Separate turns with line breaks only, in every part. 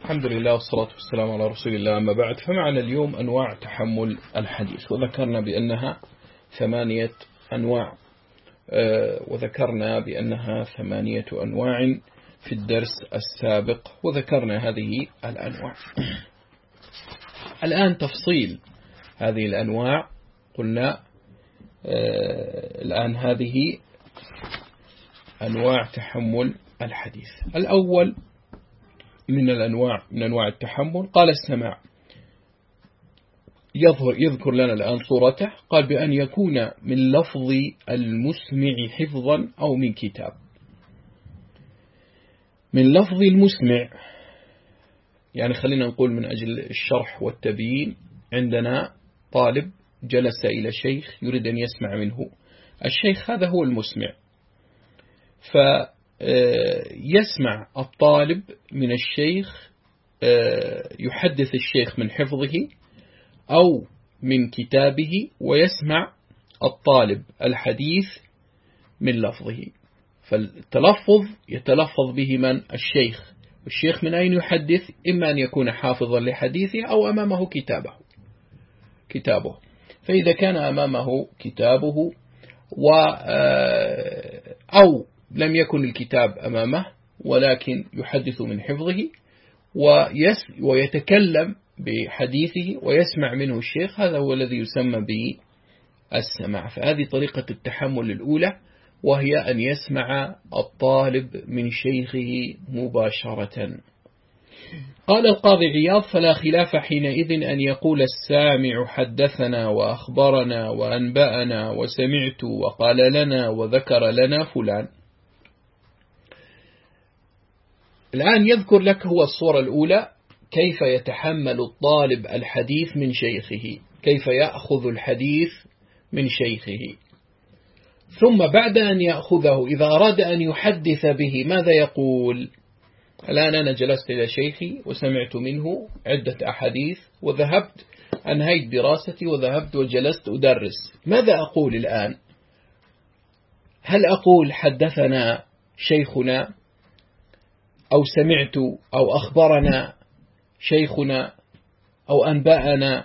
الحمد لله والصلاة والسلام على رسول الله. أما بعد، فمعنا اليوم أنواع تحمل الحديث، وذكرنا بأنها 8 أنواع، وذكرنا بأنها 8 أنواع في الدرس السابق، وذكرنا هذه الأنواع. الآن تفصيل هذه الأنواع. قلنا الآن هذه أنواع تحمل الحديث. الأول من أنواع التحمل قال السماع. يذكر لنا الآن صورته. قال بأن يكون من لفظ المسمع حفظا أو من كتاب. من لفظ المسمع يعني خلينا نقول من أجل الشرح والتبيين، عندنا طالب جلس إلى شيخ يريد أن يسمع منه. الشيخ هذا هو المسمع، فيسمع الطالب من الشيخ، يحدث الشيخ من حفظه أو من كتابه، ويسمع الطالب الحديث من لفظه. فالتلفظ يتلفظ به من؟ الشيخ. والشيخ من أين يحدث؟ إما أن يكون حافظا لحديثه أو أمامه كتابه. فإذا كان أمامه كتابه أو لم يكن الكتاب أمامه ولكن يحدث من حفظه ويتكلم بحديثه ويسمع منه الشيخ، هذا هو الذي يسمى بالسماع. فهذه طريقة التحمل الأولى، وهي أن يسمع الطالب من شيخه مباشرة. قال القاضي عياض: فلا خلاف حينئذ أن يقول السامع حدثنا وأخبرنا وأنبأنا وسمعت وقال لنا وذكر لنا فلان. الآن يذكر لك هو الصورة الأولى، كيف يتحمل الطالب الحديث من شيخه، كيف يأخذ الحديث من شيخه. ثم بعد أن يأخذه إذا أراد أن يحدث به ماذا يقول؟ الآن أنا جلست إلى شيخي وسمعت منه عدة أحاديث، وذهبت أنهيت دراستي وذهبت وجلست أدرس. ماذا أقول الآن؟ هل أقول حدثنا شيخنا، أو سمعت، أو أخبرنا شيخنا، أو أنبأنا،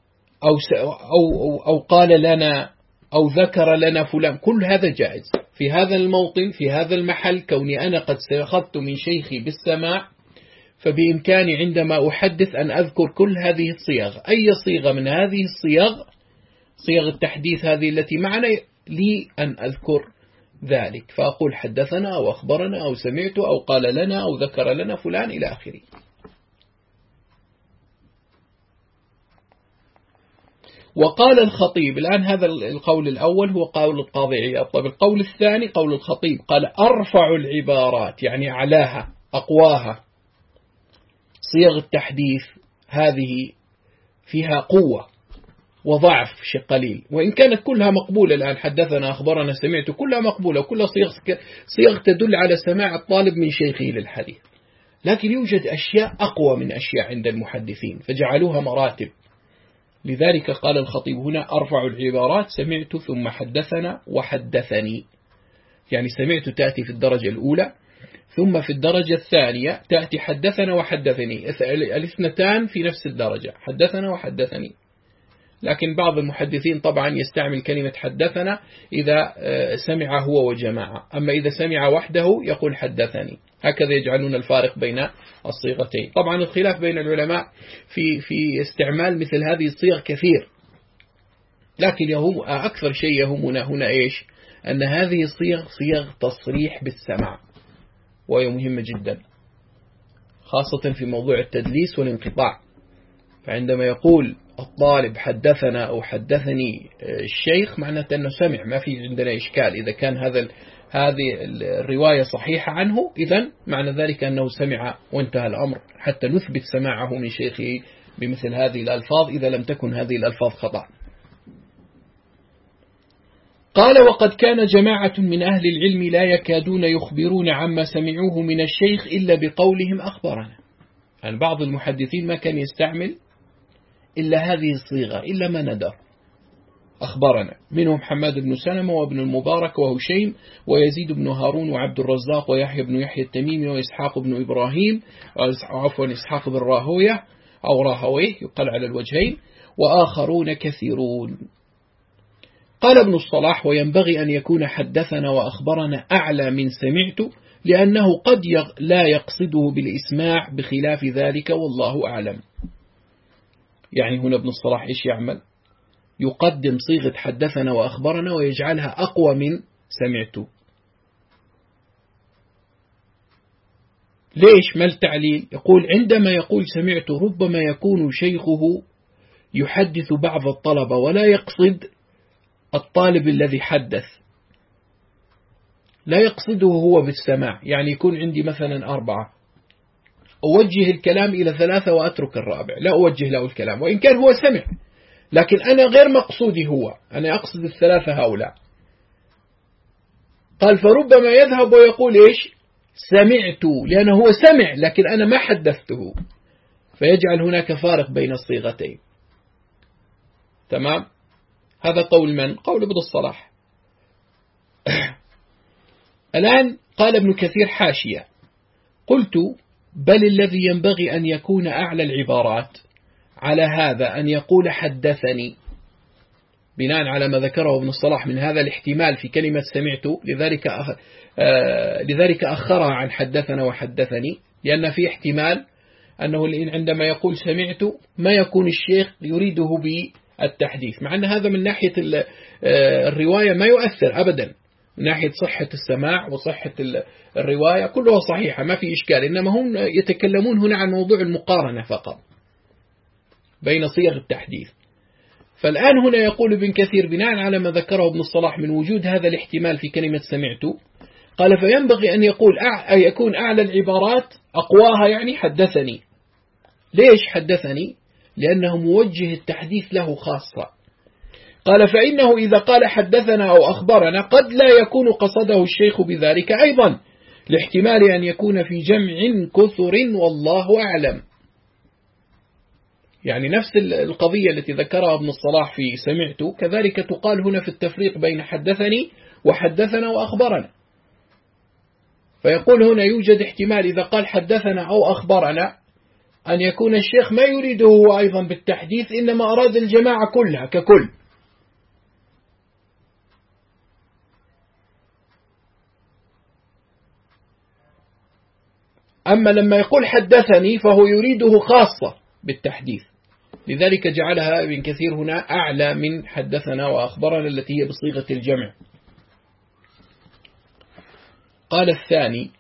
أو قال لنا، أو ذكر لنا فلان؟ كل هذا جائز في هذا الموطن، في هذا المحل. كوني أنا قد أخذت من شيخي بالسماع، فبإمكاني عندما أحدث أن أذكر كل هذه الصيغ. أي صيغة من هذه الصيغ، صيغ التحديث هذه التي معنا، لي أن أذكر ذلك، فأقول حدثنا أو أخبرنا أو سمعت أو قال لنا أو ذكر لنا فلان إلى آخره. وقال الخطيب، الآن هذا القول الأول هو قول القاضي عياض. طيب القول الثاني قول الخطيب، قال أرفع العبارات، يعني أعلاها أقواها. صيغ التحديث هذه فيها قوة وضعف شيء قليل، وإن كانت كلها مقبولة. الآن حدثنا أخبرنا سمعت كلها مقبولة، وكلها صيغ تدل على سماع الطالب من شيخه للحديث، لكن يوجد أشياء أقوى من أشياء عند المحدثين فجعلوها مراتب. لذلك قال الخطيب هنا أرفع العبارات سمعت ثم حدثنا وحدثني، يعني سمعت تأتي في الدرجة الأولى، ثم في الدرجة الثانية تأتي حدثنا وحدثني، الاثنتان في نفس الدرجة، حدثنا وحدثني. لكن بعض المحدثين طبعا يستعمل كلمة حدثنا إذا سمع هو وجماعة، أما إذا سمع وحده يقول حدثني. هكذا يجعلون الفارق بين الصيغتين. طبعا الخلاف بين العلماء في استعمال مثل هذه الصيغ كثير، لكن أكثر شيء يهمنا هنا إيش؟ أن هذه صيغ تصريح بالسمع، وهي مهمة جدا خاصة في موضوع التدليس والانقطاع. فعندما يقول الطالب حدثنا أو حدثني الشيخ، معناته أنه سمع، ما في عندنا إشكال. إذا كان هذه الرواية صحيحة عنه، إذن معنى ذلك أنه سمع وانتهى الأمر، حتى نثبت سماعه من شيخه بمثل هذه الألفاظ إذا لم تكن هذه الألفاظ خطأ. قال وقد كان جماعة من أهل العلم لا يكادون يخبرون عما سمعوه من الشيخ إلا بقولهم أخبرنا. يعني بعض المحدثين ما كان يستعمل إلا هذه الصيغة إلا ما ندر. أخبرنا، منهم حماد بن سلمة وابن المبارك وهشيم ويزيد بن هارون وعبد الرزاق ويحيى بن يحيى التميمي وإسحاق بن إبراهيم، عفوا إسحاق بن راهوية أو راهويه يقال على الوجهين، وآخرون كثيرون. قال ابن الصلاح: وينبغي أن يكون حدثنا وأخبرنا أعلى من سمعت، لأنه قد لا يقصده بالإسماع بخلاف ذلك والله أعلم. يعني هنا ابن الصلاح إيش يعمل؟ يقدم صيغة حدثنا وأخبرنا ويجعلها أقوى من سمعت. ليش؟ ما التعليل؟ يقول: عندما يقول سمعت ربما يكون شيخه يحدث بعض الطلبة ولا يقصد الطالب الذي حدث، لا يقصده هو بالسماع. يعني يكون عندي مثلا 4، أوجه الكلام إلى 3 وأترك الرابع، لا أوجه له الكلام وإن كان هو سمع، لكن أنا غير مقصودي هو، أنا أقصد 3 هؤلاء. قال: فربما يذهب ويقول إيش؟ سمعت، لأنه هو سمع لكن أنا ما حدثته، فيجعل هناك فارق بين الصيغتين. تمام؟ هذا قول من؟ قول ابن الصلاح. الآن قال ابن كثير حاشية: قلت: بل الذي ينبغي أن يكون أعلى العبارات على هذا أن يقول حدثني، بناء على ما ذكره ابن الصلاح من هذا الاحتمال في كلمة سمعت، لذلك أخرها عن حدثنا وحدثني، لأن في احتمال أنه عندما يقول سمعت ما يكون الشيخ يريده بالتحديث، مع أن هذا من ناحية الرواية ما يؤثر أبدا، من ناحية صحة السماع وصحة الرواية كلها صحيحة ما في إشكال، إنما هم يتكلمون هنا عن موضوع المقارنة فقط بين صيغ التحديث. فالآن هنا يقول ابن كثير بناء على ما ذكره ابن الصلاح من وجود هذا الاحتمال في كلمة سمعت، قال: فينبغي أن يكون أعلى العبارات أقواها، يعني حدثني. ليش حدثني؟ لأنه موجه التحديث له خاصة. قال: فإنه إذا قال حدثنا أو أخبرنا قد لا يكون قصده الشيخ بذلك أيضا، لاحتمال أن يكون في جمع كثر والله أعلم. يعني نفس القضية التي ذكرها ابن الصلاح في سمعت كذلك تقال هنا في التفريق بين حدثني وحدثنا وأخبرنا. فيقول هنا يوجد احتمال إذا قال حدثنا أو أخبرنا أن يكون الشيخ ما يريده هو أيضا بالتحديث، إنما أراد الجماعة كلها ككل. أما لما يقول حدثني فهو يريده خاصة بالتحديث، لذلك جعلها ابن كثير هنا أعلى من حدثنا وأخبرنا التي هي بصيغة الجمع. قال الثاني،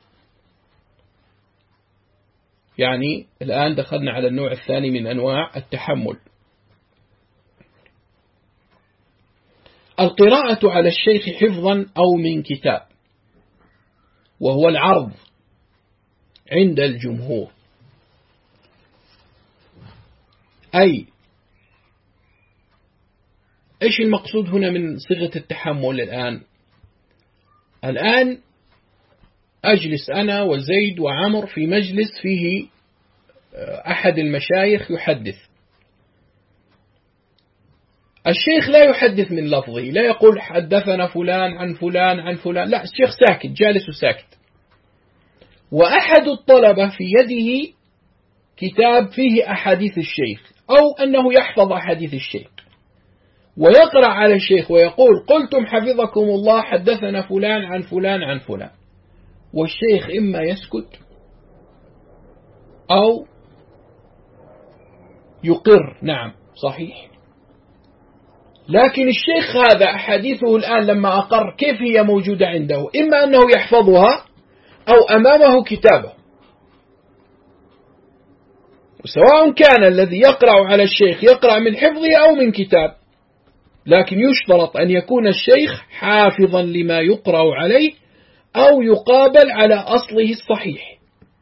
يعني الآن دخلنا على النوع الثاني من أنواع التحمل: القراءة على الشيخ حفظا أو من كتاب، وهو العرض عند الجمهور. أي إيش المقصود هنا من صيغة التحمل؟ الآن أجلس أنا وزيد وعمر في مجلس فيه أحد المشايخ يحدث. الشيخ لا يحدث من لفظه، لا يقول حدثنا فلان عن فلان عن فلان، لا، الشيخ ساكت، جالس وساكت، وأحد الطلبة في يده كتاب فيه أحاديث الشيخ أو أنه يحفظ أحاديث الشيخ، ويقرأ على الشيخ ويقول: قلتم حفظكم الله حدثنا فلان عن فلان عن فلان، والشيخ إما يسكت أو يقر نعم صحيح. لكن الشيخ هذا أحاديثه الآن لما أقر كيف هي موجودة عنده؟ إما أنه يحفظها أو أمامه كتابه، وسواء كان الذي يقرأ على الشيخ يقرأ من حفظه أو من كتاب، لكن يشترط أن يكون الشيخ حافظا لما يقرأ عليه أو يقابل على أصله الصحيح،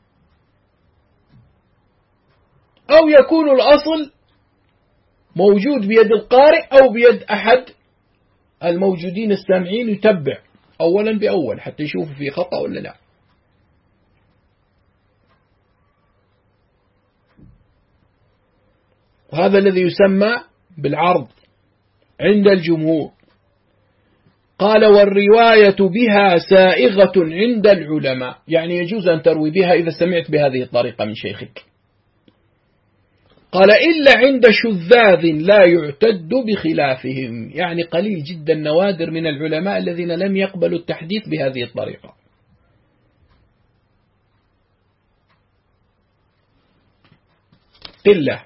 أو يكون الأصل موجود بيد القارئ أو بيد أحد الموجودين السامعين يتبع أولا بأول حتى يشوف في خطأ ولا لا. وهذا الذي يسمى بالعرض عند الجمهور. قال والرواية بها سائغة عند العلماء، يعني يجوز أن تروي بها إذا سمعت بهذه الطريقة من شيخك. قال إلا عند شذاذ لا يعتد بخلافهم، يعني قليل جدا نوادر من العلماء الذين لم يقبلوا التحديث بهذه الطريقة. قلة.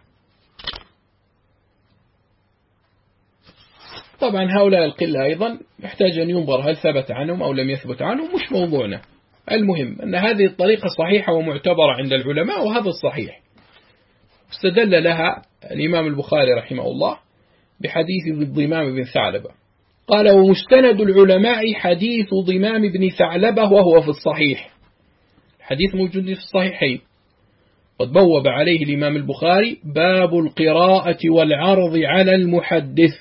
طبعا هؤلاء القلة أيضا يحتاج أن ينظر هل ثبت عنهم أو لم يثبت عنهم، مش موضوعنا. المهم أن هذه الطريقة صحيحة ومعتبرة عند العلماء، وهذا الصحيح. استدل لها الإمام البخاري رحمه الله بحديث ضمام بن ثعلبة. قال ومستند العلماء حديث ضمام بن ثعلبة وهو في الصحيح، الحديث موجود في الصحيحين. قد بوب عليه الإمام البخاري باب القراءة والعرض على المحدث.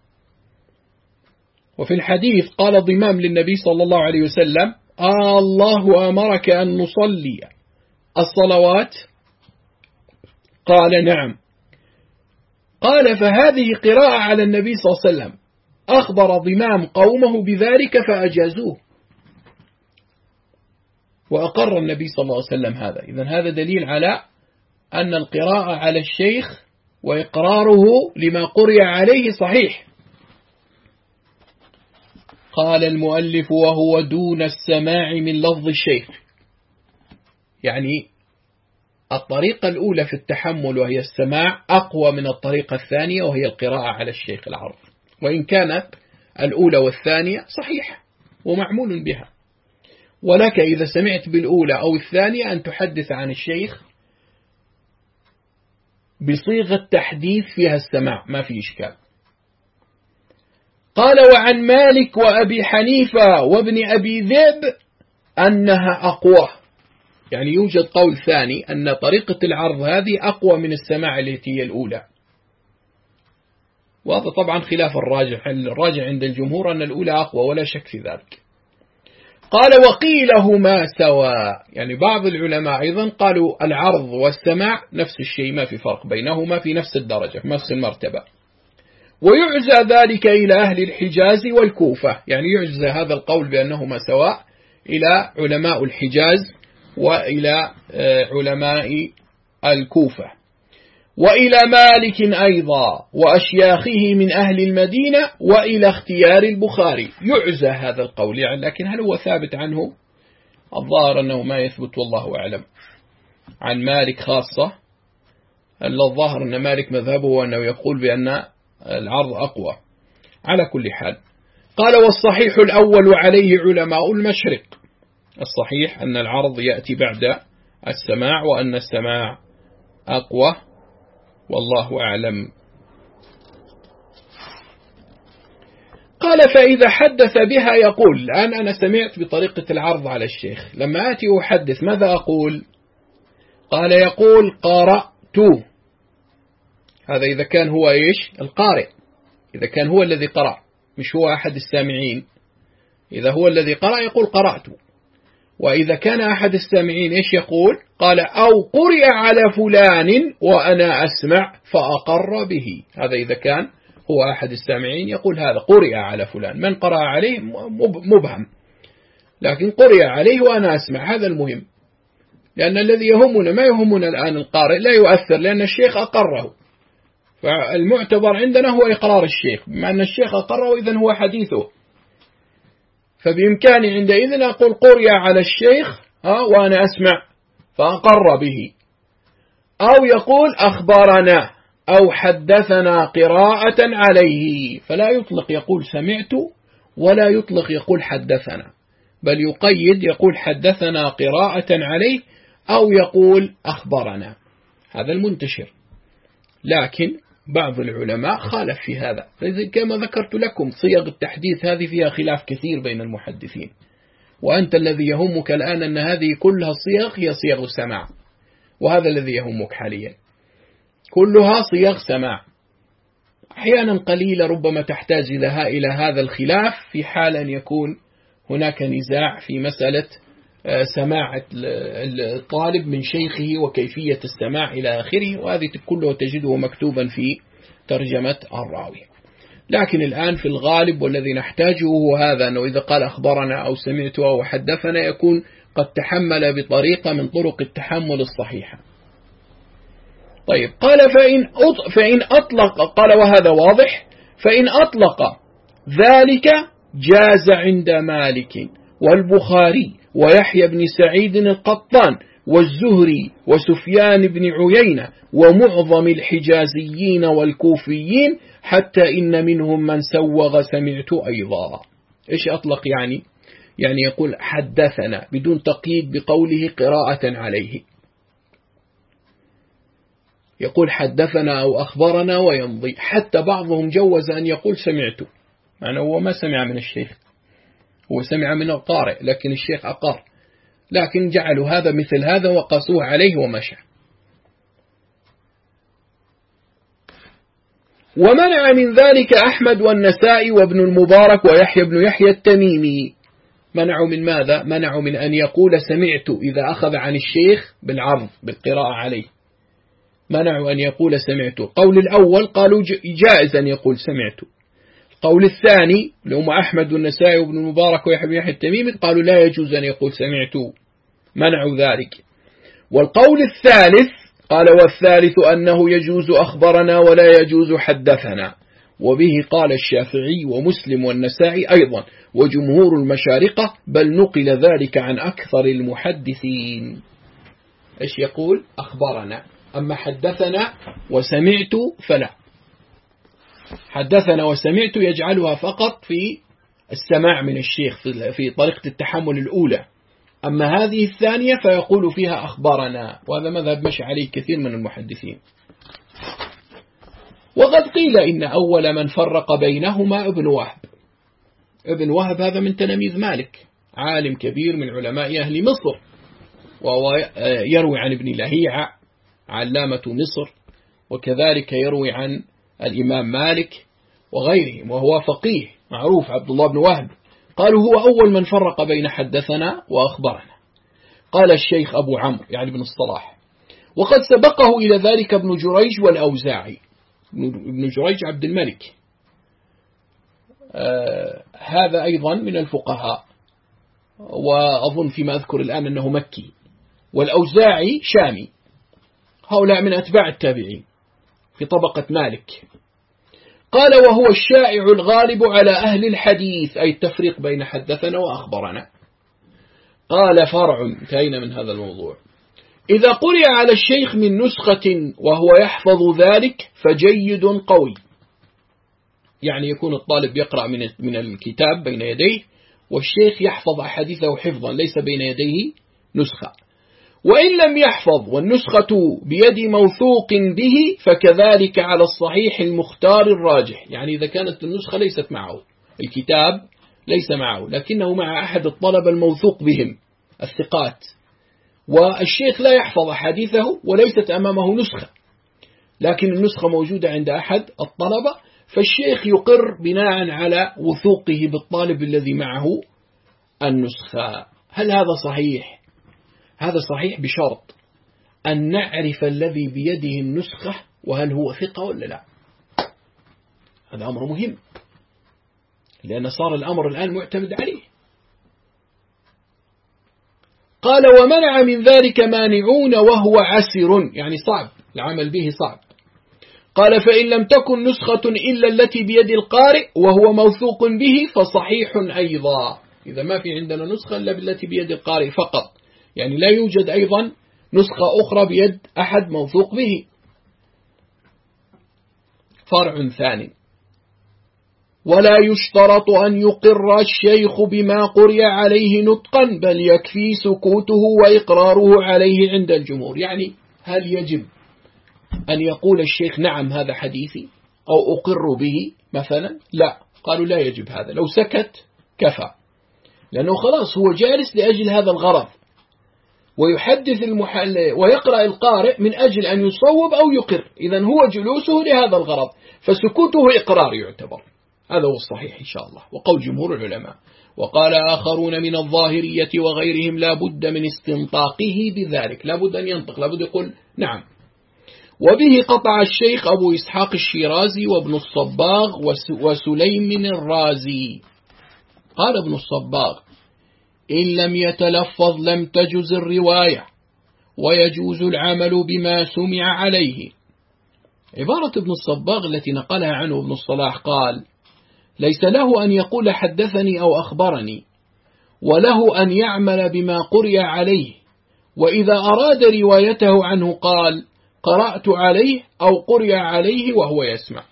وفي الحديث قال ضمام للنبي صلى الله عليه وسلم الله أمرك أن نصلي الصلوات؟ قال نعم. قال فهذه قراءة على النبي صلى الله عليه وسلم. أخبر ضمام قومه بذلك فأجازوه، وأقر النبي صلى الله عليه وسلم هذا. إذن هذا دليل على أن القراءة على الشيخ وإقراره لما قرئ عليه صحيح. قال المؤلف وهو دون السماع من لفظ الشيخ، يعني الطريقة الأولى في التحمل وهي السماع أقوى من الطريقة الثانية وهي القراءة على الشيخ العرض، وإن كانت الأولى والثانية صحيحة ومعمول بها. ولك إذا سمعت بالأولى أو الثانية أن تحدث عن الشيخ بصيغة تحديث فيها السماع، ما في إشكال. قال وعن مالك وأبي حنيفة وابن أبي ذئب أنها أقوى، يعني يوجد قول ثاني أن طريقة العرض هذه أقوى من السماع التي هي الأولى، وهذا طبعا خلاف الراجع عند الجمهور أن الأولى أقوى ولا شك في ذلك. قال وقيلهما سواء، يعني بعض العلماء أيضا قالوا العرض والسماع نفس الشيء، ما في فرق بينهما، في نفس الدرجة في نفس المرتبة. ويعزى ذلك إلى أهل الحجاز والكوفة، يعني يعزى هذا القول بأنهما سواء إلى علماء الحجاز وإلى علماء الكوفة، وإلى مالك أيضا وأشياخه من أهل المدينة، وإلى اختيار البخاري. يعزى هذا القول يعني، لكن هل هو ثابت عنه؟ الظاهر أنه ما يثبت والله أعلم. عن مالك خاصة، الظاهر أن مالك مذهبه أنه يقول بأن العرض أقوى. على كل حال قال والصحيح الأول عليه علماء المشرق، الصحيح أن العرض يأتي بعد السماع وأن السماع أقوى، والله أعلم. قال فإذا حدث بها يقول الآن أنا سمعت بطريقة العرض على الشيخ، لما آتي أحدث ماذا أقول؟ قال يقول قرأت، هذا إذا كان هو إيش القارئ، إذا كان هو الذي قرأ مش هو أحد السامعين. إذا هو الذي قرأ يقول قرأت، وإذا كان أحد السامعين إيش يقول؟ قال أو قرئ على فلان وأنا أسمع فأقر به. هذا إذا كان هو أحد السامعين يقول هذا قرئ على فلان، من قرأ عليه مبهم، لكن قرئ عليه وأنا أسمع، هذا المهم. لأن الذي يهمنا ما يهمنا الآن القارئ، لا يؤثر لأن الشيخ أقره، فالمعتبر عندنا هو إقرار الشيخ، بما أن الشيخ أقره إذن هو حديثه، فبإمكاني عندئذ أقول قرئ على الشيخ وأنا أسمع فأقر به، أو يقول أخبرنا أو حدثنا قراءة عليه، فلا يطلق يقول سمعت ولا يطلق يقول حدثنا، بل يقيد يقول حدثنا قراءة عليه أو يقول أخبرنا، هذا المنتشر. لكن بعض العلماء خالف في هذا، كما ذكرت لكم صيغ التحديث هذه فيها خلاف كثير بين المحدثين، وأنت الذي يهمك الآن أن هذه كلها الصيغ هي صيغ السماع، وهذا الذي يهمك حاليا، كلها صيغ سماع. أحيانا قليلة ربما تحتاج إلى هذا الخلاف في حال أن يكون هناك نزاع في مسألة سماع الطالب من شيخه وكيفية السماع إلى آخره، وهذه كله تجده مكتوبا في ترجمة الراوي. لكن الآن في الغالب والذي نحتاجه هو هذا، أنه إذا قال أخبرنا أو سمعت أو حدثنا يكون قد تحمل بطريقة من طرق التحمل الصحيحة. طيب قال فإن أطلق، قال وهذا واضح، فإن أطلق ذلك جاز عند مالك والبخاري ويحيى بن سعيد القطان والزهري وسفيان بن عيينة ومعظم الحجازيين والكوفيين، حتى إن منهم من سوغ سمعت أيضا. إيش أطلق يعني؟ يعني يقول حدثنا بدون تقييد بقوله قراءة عليه، يقول حدثنا أو أخبرنا ويمضي. حتى بعضهم جوز أن يقول سمعت، يعني هو ما سمع من الشيخ، هو سمع من القارئ، لكن الشيخ أقر، لكن جعلوا هذا مثل هذا وقاسوه عليه ومشى. ومنع من ذلك أحمد والنسائي وابن المبارك ويحيى بن يحيى التميمي. منعوا من ماذا؟ منعوا من أن يقول سمعت إذا أخذ عن الشيخ بالعرض بالقراءة عليه، منعوا أن يقول سمعت. قول الأول قالوا جائز أن يقول سمعت. قول الثاني لهم أحمد والنسائي وابن المبارك ويحيى بن يحيى التميمي قالوا لا يجوز أن يقول سمعت، منعوا ذلك. والقول الثالث قال والثالث أنه يجوز أخبرنا ولا يجوز حدثنا، وبه قال الشافعي ومسلم والنسائي أيضا وجمهور المشارقة، بل نقل ذلك عن أكثر المحدثين. إيش يقول؟ أخبرنا، أما حدثنا وسمعت فلا. حدثنا وسمعت يجعلها فقط في السماع من الشيخ في طريقة التحمل الأولى، أما هذه الثانية فيقول فيها أخبرنا، وهذا مذهب مشى عليه كثير من المحدثين. وقد قيل إن أول من فرق بينهما ابن وهب. ابن وهب هذا من تلاميذ مالك، عالم كبير من علماء أهل مصر، وهو يروي عن ابن لهيعة علامة مصر، وكذلك يروي عن الإمام مالك وغيرهم، وهو فقيه معروف عبد الله بن وهب. قالوا هو أول من فرق بين حدثنا وأخبرنا. قال الشيخ أبو عمرو يعني ابن الصلاح، وقد سبقه إلى ذلك ابن جريج والأوزاعي. ابن جريج عبد الملك هذا أيضا من الفقهاء، وأظن فيما أذكر الآن أنه مكي، والأوزاعي شامي، هؤلاء من أتباع التابعين في طبقة مالك. قال وهو الشائع الغالب على أهل الحديث، أي التفريق بين حدثنا وأخبرنا. قال فرع، انتهينا من هذا الموضوع. إذا قرئ على الشيخ من نسخة وهو يحفظ ذلك فجيد قوي، يعني يكون الطالب يقرأ من الكتاب بين يديه، والشيخ يحفظ أحاديثه حفظا ليس بين يديه نسخة. وإن لم يحفظ والنسخة بيد موثوق به فكذلك على الصحيح المختار الراجح، يعني إذا كانت النسخة ليست معه، الكتاب ليس معه لكنه مع أحد الطلبة الموثوق بهم الثقات، والشيخ لا يحفظ حديثه وليست أمامه نسخة، لكن النسخة موجودة عند أحد الطلبة، فالشيخ يقر بناء على وثوقه بالطالب الذي معه النسخة. هل هذا صحيح؟ هذا صحيح بشرط أن نعرف الذي بيده النسخة وهل هو ثقة ولا لا. هذا أمر مهم، لأن صار الأمر الآن معتمد عليه. قال ومنع من ذلك مانعون وهو عسر، يعني صعب العمل به، صعب. قال فإن لم تكن نسخة إلا التي بيد القارئ وهو موثوق به فصحيح أيضا. إذا ما في عندنا نسخة إلا بالتي بيد القارئ فقط، يعني لا يوجد أيضا نسخة أخرى بيد أحد موثوق به. فرع ثاني، ولا يشترط أن يقر الشيخ بما قرئ عليه نطقا، بل يكفي سكوته وإقراره عليه عند الجمهور. يعني هل يجب أن يقول الشيخ نعم هذا حديثي أو أقر به مثلا؟ لا، قالوا لا يجب هذا، لو سكت كفى، لأنه خلاص هو جالس لأجل هذا الغرض، ويحدث ويقرأ القارئ من أجل أن يصوب أو يقر، إذن هو جلوسه لهذا الغرض، فسكوته إقرار يعتبر. هذا هو الصحيح إن شاء الله وقول جمهور العلماء. وقال آخرون من الظاهرية وغيرهم لا بد من استنطاقه بذلك، لا بد أن ينطق، لا بد يقول نعم. وبه قطع الشيخ أبو إسحاق الشيرازي وابن الصباغ وسليم الرازي. قال ابن الصباغ: إن لم يتلفظ لم تجز الرواية ويجوز العمل بما سمع عليه. عبارة ابن الصباغ التي نقلها عنه ابن الصلاح قال: ليس له أن يقول حدثني أو أخبرني، وله أن يعمل بما قرئ عليه، وإذا أراد روايته عنه قال: قرأت عليه أو قرئ عليه وهو يسمع.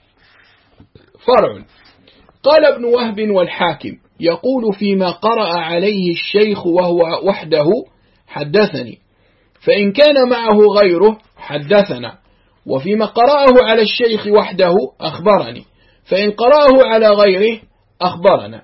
فرع. قال ابن وهب والحاكم يقول فيما قرأ عليه الشيخ وهو وحده: حدثني، فإن كان معه غيره حدثنا، وفيما قرأه على الشيخ وحده أخبرني، فإن قرأه على غيره أخبرنا.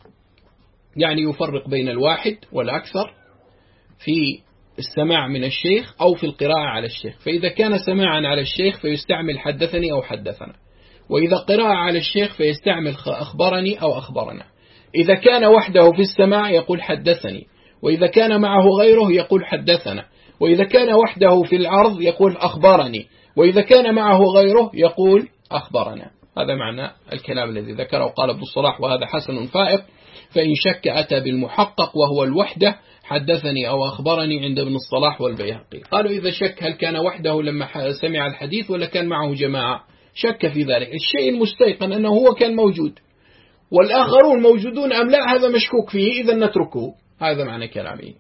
يعني يفرق بين الواحد والأكثر في السماع من الشيخ أو في القراءة على الشيخ. فإذا كان سماعا على الشيخ فيستعمل حدثني أو حدثنا، وإذا قراءة على الشيخ فيستعمل أخبرني أو أخبرنا. إذا كان وحده في السماع يقول حدثني، وإذا كان معه غيره يقول حدثنا، وإذا كان وحده في العرض يقول أخبرني، وإذا كان معه غيره يقول أخبرنا. هذا معنى الكلام الذي ذكره قال ابن الصلاح، وهذا حسن فائق. فإن شك أتى بالمحقق وهو الوحدة: حدثني أو أخبرني عند ابن الصلاح والبيهقي. قالوا إذا شك هل كان وحده لما سمع الحديث ولا كان معه جماعة؟ شك في ذلك. الشيء المستيقن أنه هو كان موجود، والآخرون موجودون أم لا هذا مشكوك فيه، إذا نتركه. هذا معنى كلامه.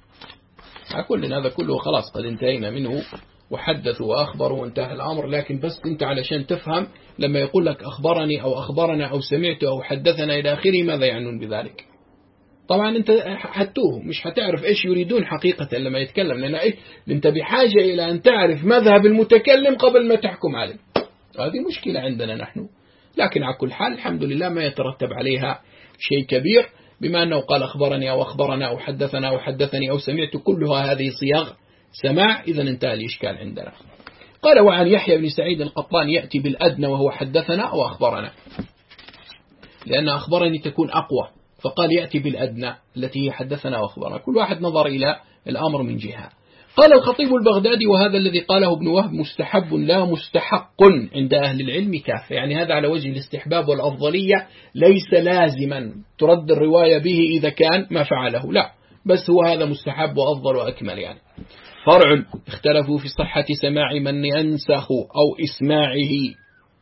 هذا كله خلاص قد انتهينا منه، وحدثوا وأخبروا وانتهى الأمر. لكن بس أنت علشان تفهم لما يقول لك أخبرني أو أخبرنا أو سمعت أو حدثنا إلى آخره ماذا يعنون بذلك. طبعا أنت حتوه مش هتعرف إيش يريدون حقيقة لما يتكلم، لأن أنت بحاجة إلى أن تعرف مذهب المتكلم قبل ما تحكم عليه. هذه مشكلة عندنا نحن. لكن على كل حال الحمد لله ما يترتب عليها شيء كبير، بما أنه قال أخبرني أو أخبرنا أو حدثنا أو حدثني أو سمعت، كلها هذه صيغ سماع، إذا انتهى الإشكال عندنا. قال: وعن يحيى بن سعيد القطان يأتي بالأدنى وهو حدثنا أو أخبرنا، لأن أخبرني تكون أقوى، فقال يأتي بالأدنى التي هي حدثنا وأخبرنا. كل واحد نظر إلى الأمر من جهة. قال الخطيب البغدادي: وهذا الذي قاله ابن وهب مستحب لا مستحق عند أهل العلم كافة. يعني هذا على وجه الاستحباب والأفضلية، ليس لازما ترد الرواية به إذا كان ما فعله، لا، بس هو هذا مستحب وأفضل وأكمل. يعني فرع. اختلفوا في صحة سماع من ينسخ أو إسماعه،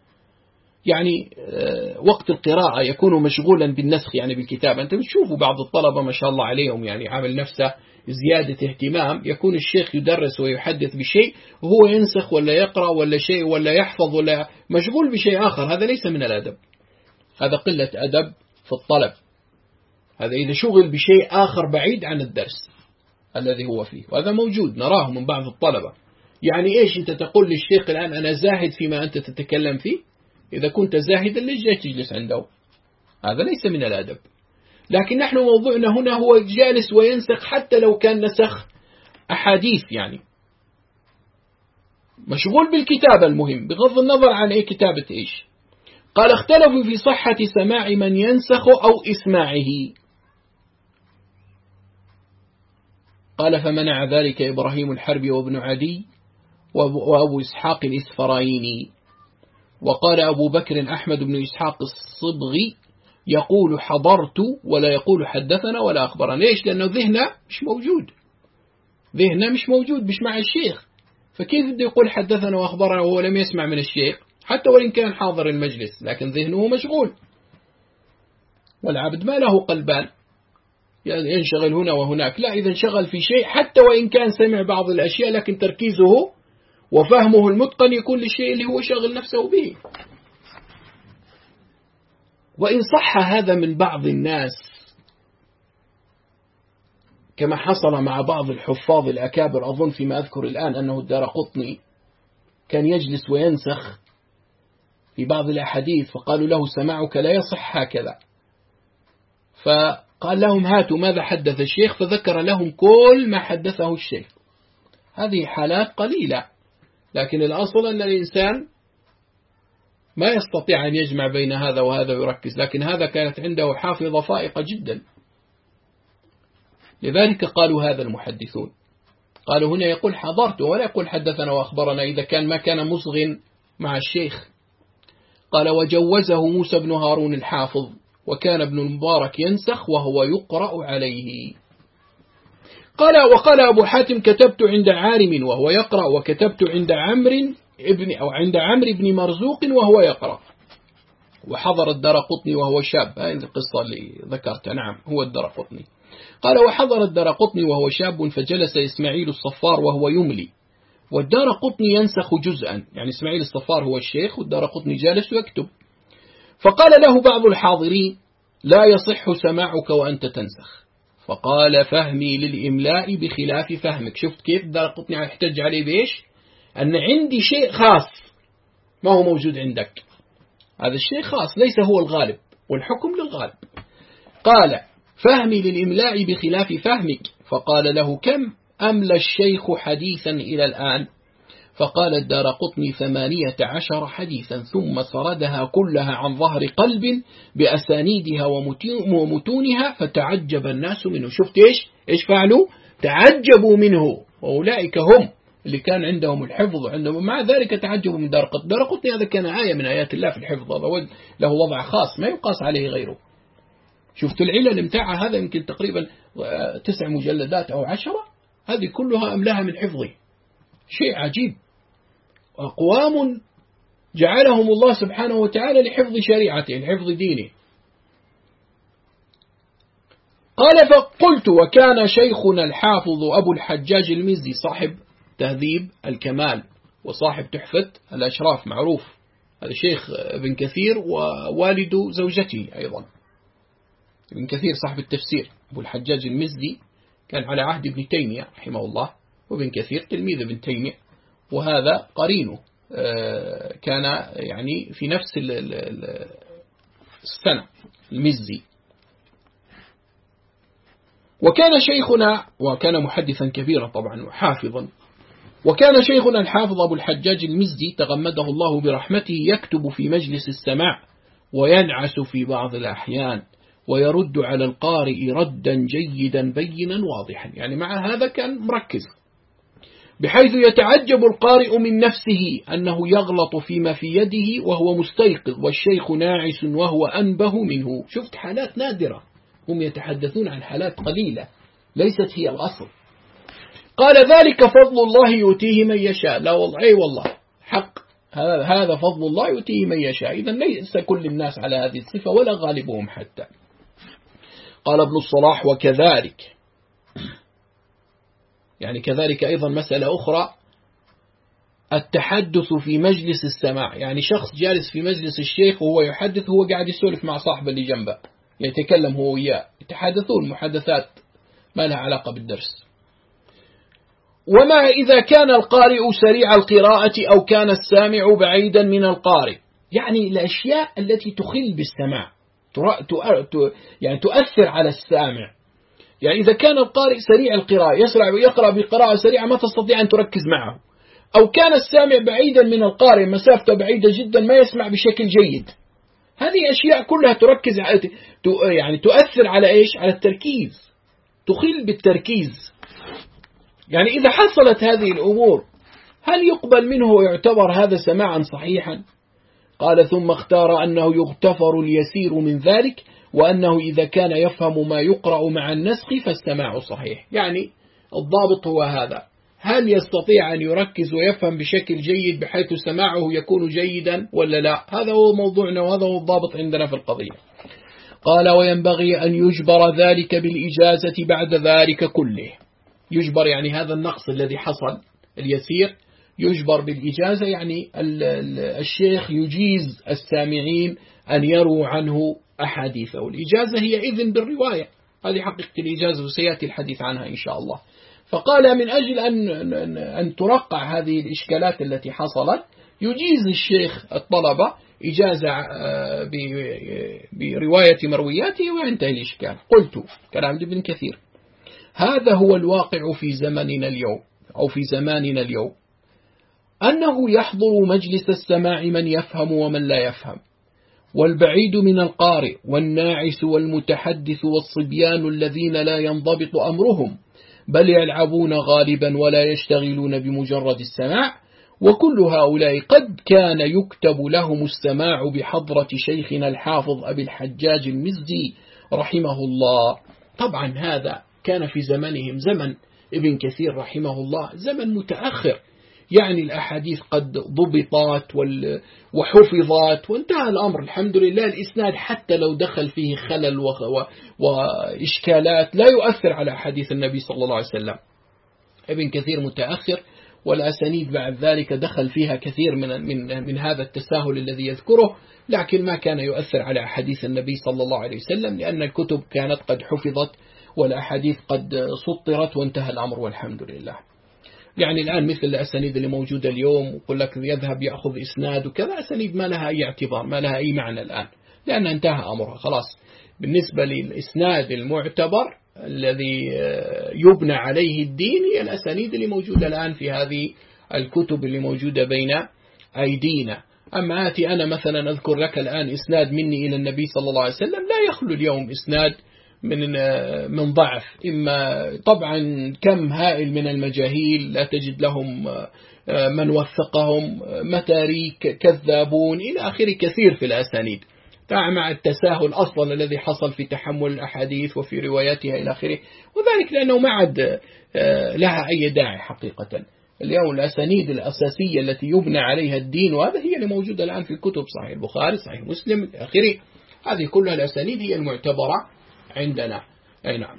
يعني وقت القراءة يكون مشغولا بالنسخ، يعني بالكتابة. أنت بتشوفوا بعض الطلبة ما شاء الله عليهم يعني عامل نفسه زيادة اهتمام، يكون الشيخ يدرس ويحدث بشيء وهو ينسخ ولا يقرأ ولا شيء ولا يحفظ ولا مشغول بشيء آخر. هذا ليس من الأدب، هذا قلة أدب في الطلب. هذا إذا شغل بشيء آخر بعيد عن الدرس الذي هو فيه، وهذا موجود نراه من بعض الطلبة. يعني إيش أنت تقول للشيخ الآن أنا زاهد فيما أنت تتكلم فيه؟ إذا كنت زاهدا ليش جاي تجلس عنده؟ هذا ليس من الأدب. لكن نحن موضوعنا هنا هو جالس وينسخ، حتى لو كان نسخ أحاديث، يعني مشغول بالكتابة. المهم بغض النظر عن أي كتابة إيش. قال: اختلفوا في صحة سماع من ينسخ أو إسماعه. قال: فمنع ذلك إبراهيم الحربي وابن عدي وأبو إسحاق الإسفرايني. وقال أبو بكر أحمد بن إسحاق الصبغي: يقول حضرت ولا يقول حدثنا ولا أخبرنا. ليش؟ لأنه ذهنه مش موجود مش مع الشيخ، فكيف بده يقول حدثنا وأخبرنا وهو لم يسمع من الشيخ، حتى وإن كان حاضر المجلس، لكن ذهنه مشغول. والعبد ما له قلبان ينشغل هنا وهناك، لا، إذا انشغل في شيء حتى وإن كان سمع بعض الأشياء لكن تركيزه وفهمه المتقن يكون للشيء اللي هو شغل نفسه به. وإن صح هذا من بعض الناس كما حصل مع بعض الحفاظ الأكابر، أظن فيما أذكر الآن أنه الدارقطني كان يجلس وينسخ في بعض الأحاديث، فقالوا له: سماعك لا يصح هكذا. فقال لهم: هاتوا ماذا حدث الشيخ، فذكر لهم كل ما حدثه الشيخ. هذه حالات قليلة، لكن الأصل أن الإنسان ما يستطيع أن يجمع بين هذا وهذا ويركز، لكن هذا كانت عنده حافظة فائقة جدا. لذلك قالوا هذا المحدثون. قالوا هنا يقول حضرت ولا يقول حدثنا وأخبرنا إذا كان ما كان مصغ مع الشيخ. قال وجوزه موسى بن هارون الحافظ وكان ابن المبارك ينسخ وهو يقرأ عليه. قال وقال أبو حاتم كتبت عند عارم وهو يقرأ وكتبت عند عمرو بن مرزوق وهو يقرأ. وحضر الدرقطني وهو شاب، هذه القصة اللي ذكرتها، نعم هو الدرقطني. قال وحضر الدرقطني وهو شاب فجلس إسماعيل الصفار وهو يملي والدرقطني ينسخ جزءا، يعني إسماعيل الصفار هو الشيخ والدرقطني جالس ويكتب. فقال له بعض الحاضرين لا يصح سماعك وأنت تنسخ، فقال فهمي للإملاء بخلاف فهمك. شفت كيف الدرقطني يحتج عليه بإيش؟ أن عندي شيء خاص ما هو موجود عندك، هذا الشيء خاص ليس هو الغالب والحكم للغالب. قال فهمي للإملاء بخلاف فهمك. فقال له كم أملى الشيخ حديثا إلى الآن؟ فقال الدارقطني 18 حديثا ثم سردها كلها عن ظهر قلب بأسانيدها ومتونها فتعجب الناس منه. شفت إيش فعلوا؟ تعجبوا منه، وأولئك هم اللي كان عندهم الحفظ عندهم، مع ذلك تعجبوا من دارقطني. دارقطني هذا كان آية من آيات الله في الحفظ، هذا له وضع خاص ما يقاس عليه غيره. شفت العلل متاعها هذا يمكن تقريبا 9 مجلدات أو 10، هذه كلها أملاها من حفظه. شيء عجيب، أقوام جعلهم الله سبحانه وتعالى لحفظ شريعته لحفظ دينه. قال فقلت وكان شيخنا الحافظ أبو الحجاج المزي صاحب تهذيب الكمال وصاحب تحفة الأشراف معروف، هذا شيخ ابن كثير ووالد زوجته أيضا. ابن كثير صاحب التفسير أبو الحجاج المزي كان على عهد ابن تيمية رحمه الله، وابن كثير تلميذ ابن تيمية، وهذا قرينه كان يعني في نفس السنة المزي. وكان شيخنا وكان محدثا كبيرا طبعا وحافظا، وكان شيخنا الحافظ أبو الحجاج المزي تغمده الله برحمته يكتب في مجلس السماع وينعس في بعض الأحيان ويرد على القارئ ردا جيدا بينا واضحا، يعني مع هذا كان مركز، بحيث يتعجب القارئ من نفسه أنه يغلط فيما في يده وهو مستيقظ والشيخ ناعس وهو أنبه منه. شفت حالات نادرة، هم يتحدثون عن حالات قليلة ليست هي الأصل. قال ذلك فضل الله يؤتيه من يشاء. لا والله أي والله حق، هذا فضل الله يؤتيه من يشاء، إذن ليس كل الناس على هذه الصفة ولا غالبهم حتى. قال ابن الصلاح وكذلك، يعني كذلك أيضا مسألة أخرى التحدث في مجلس السماع، يعني شخص جالس في مجلس الشيخ وهو يحدث هو قاعد يسولف مع صاحبه اللي جنبه، يتكلم هو وياه يتحدثون محادثات ما لها علاقة بالدرس. وما إذا كان القارئ سريع القراءة أو كان السامع بعيدا من القارئ، يعني الأشياء التي تخل بالسماع يعني تؤثر على السامع. يعني إذا كان القارئ سريع القراءة يقرأ بقراءة سريعة ما تستطيع أن تركز معه، أو كان السامع بعيدا من القارئ مسافته بعيدة جدا ما يسمع بشكل جيد، هذه أشياء كلها تركز يعني تؤثر على إيش؟ على التركيز، تخل بالتركيز. يعني إذا حصلت هذه الأمور هل يقبل منه ويعتبر هذا سماعا صحيحا؟ قال ثم اختار أنه يغتفر اليسير من ذلك، وأنه إذا كان يفهم ما يقرأ مع النسخ فالسماع صحيح. يعني الضابط هو هذا، هل يستطيع أن يركز ويفهم بشكل جيد بحيث سماعه يكون جيدا ولا لا؟ هذا هو موضوعنا وهذا هو الضابط عندنا في القضية. قال وينبغي أن يجبر ذلك بالإجازة بعد ذلك كله. يجبر يعني هذا النقص الذي حصل اليسير يجبر بالإجازة، يعني الشيخ يجيز السامعين أن يروا عنه أحاديثه، والإجازة هي إذن بالرواية، هذه حقيقة الإجازة وسيأتي الحديث عنها إن شاء الله. فقال من أجل أن ترقع هذه الإشكالات التي حصلت يجيز الشيخ الطلبة إجازة برواية مروياته وينتهي الإشكال. قلت كلام ابن كثير هذا هو الواقع في زمننا اليوم أو في زماننا اليوم، أنه يحضر مجلس السماع من يفهم ومن لا يفهم، والبعيد من القارئ والناعس والمتحدث والصبيان الذين لا ينضبط أمرهم، بل يلعبون غالبا ولا يشتغلون بمجرد السماع، وكل هؤلاء قد كان يكتب لهم السماع بحضرة شيخنا الحافظ أبي الحجاج المزي رحمه الله. طبعا هذا كان في زمنهم، زمن ابن كثير رحمه الله زمن متأخر، يعني الأحاديث قد ضبطت وحفظت وانتهى الأمر الحمد لله. الإسناد حتى لو دخل فيه خلل وإشكالات لا يؤثر على حديث النبي صلى الله عليه وسلم. ابن كثير متأخر، والأسانيد بعد ذلك دخل فيها كثير من هذا التساهل الذي يذكره، لكن ما كان يؤثر على حديث النبي صلى الله عليه وسلم، لأن الكتب كانت قد حفظت والأحاديث قد سطرت وانتهى الأمر والحمد لله. يعني الآن مثل الأسانيد اللي موجودة اليوم، يقول لك يذهب يأخذ إسناد وكذا، أسانيد ما لها أي اعتبار، ما لها أي معنى الآن، لأن انتهى أمرها خلاص. بالنسبة للإسناد المعتبر الذي يبنى عليه الدين هي الأسانيد اللي موجودة الآن في هذه الكتب اللي موجودة بين أيدينا. أما آتي أنا مثلا أذكر لك الآن إسناد مني إلى النبي صلى الله عليه وسلم، لا يخلو اليوم إسناد من ضعف، إما طبعا كم هائل من المجاهيل لا تجد لهم من وثقهم، متاريك، كذابون إلى آخره، كثير في الأسانيد، مع التساهل أصلا الذي حصل في تحمل الأحاديث وفي رواياتها إلى آخره، وذلك لأنه ما عاد لها أي داعي حقيقة. اليوم الأسانيد الأساسية التي يبنى عليها الدين وهذا هي اللي موجودة الآن في الكتب، صحيح البخاري، صحيح مسلم إلى آخره، هذه كلها الأسانيد هي المعتبرة عندنا. أي نعم.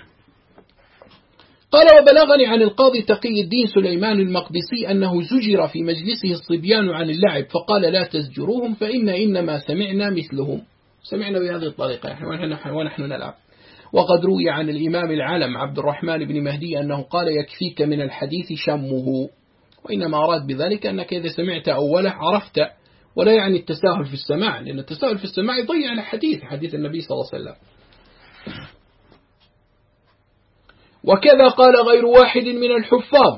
قال: وبلغني عن القاضي تقي الدين سليمان المقدسي أنه زجر في مجلسه الصبيان عن اللعب، فقال: لا تزجروهم إنما سمعنا مثلهم، سمعنا بهذه الطريقة ونحن نلعب. وقد روي عن الإمام العالم عبد الرحمن بن مهدي أنه قال: يكفيك من الحديث شمه، وإنما أراد بذلك أنك إذا سمعت أوله عرفت، ولا يعني التساهل في السماع، لأن التساهل في السماع يضيع حديث النبي صلى الله عليه وسلم. وكذا قال غير واحد من الحفاظ: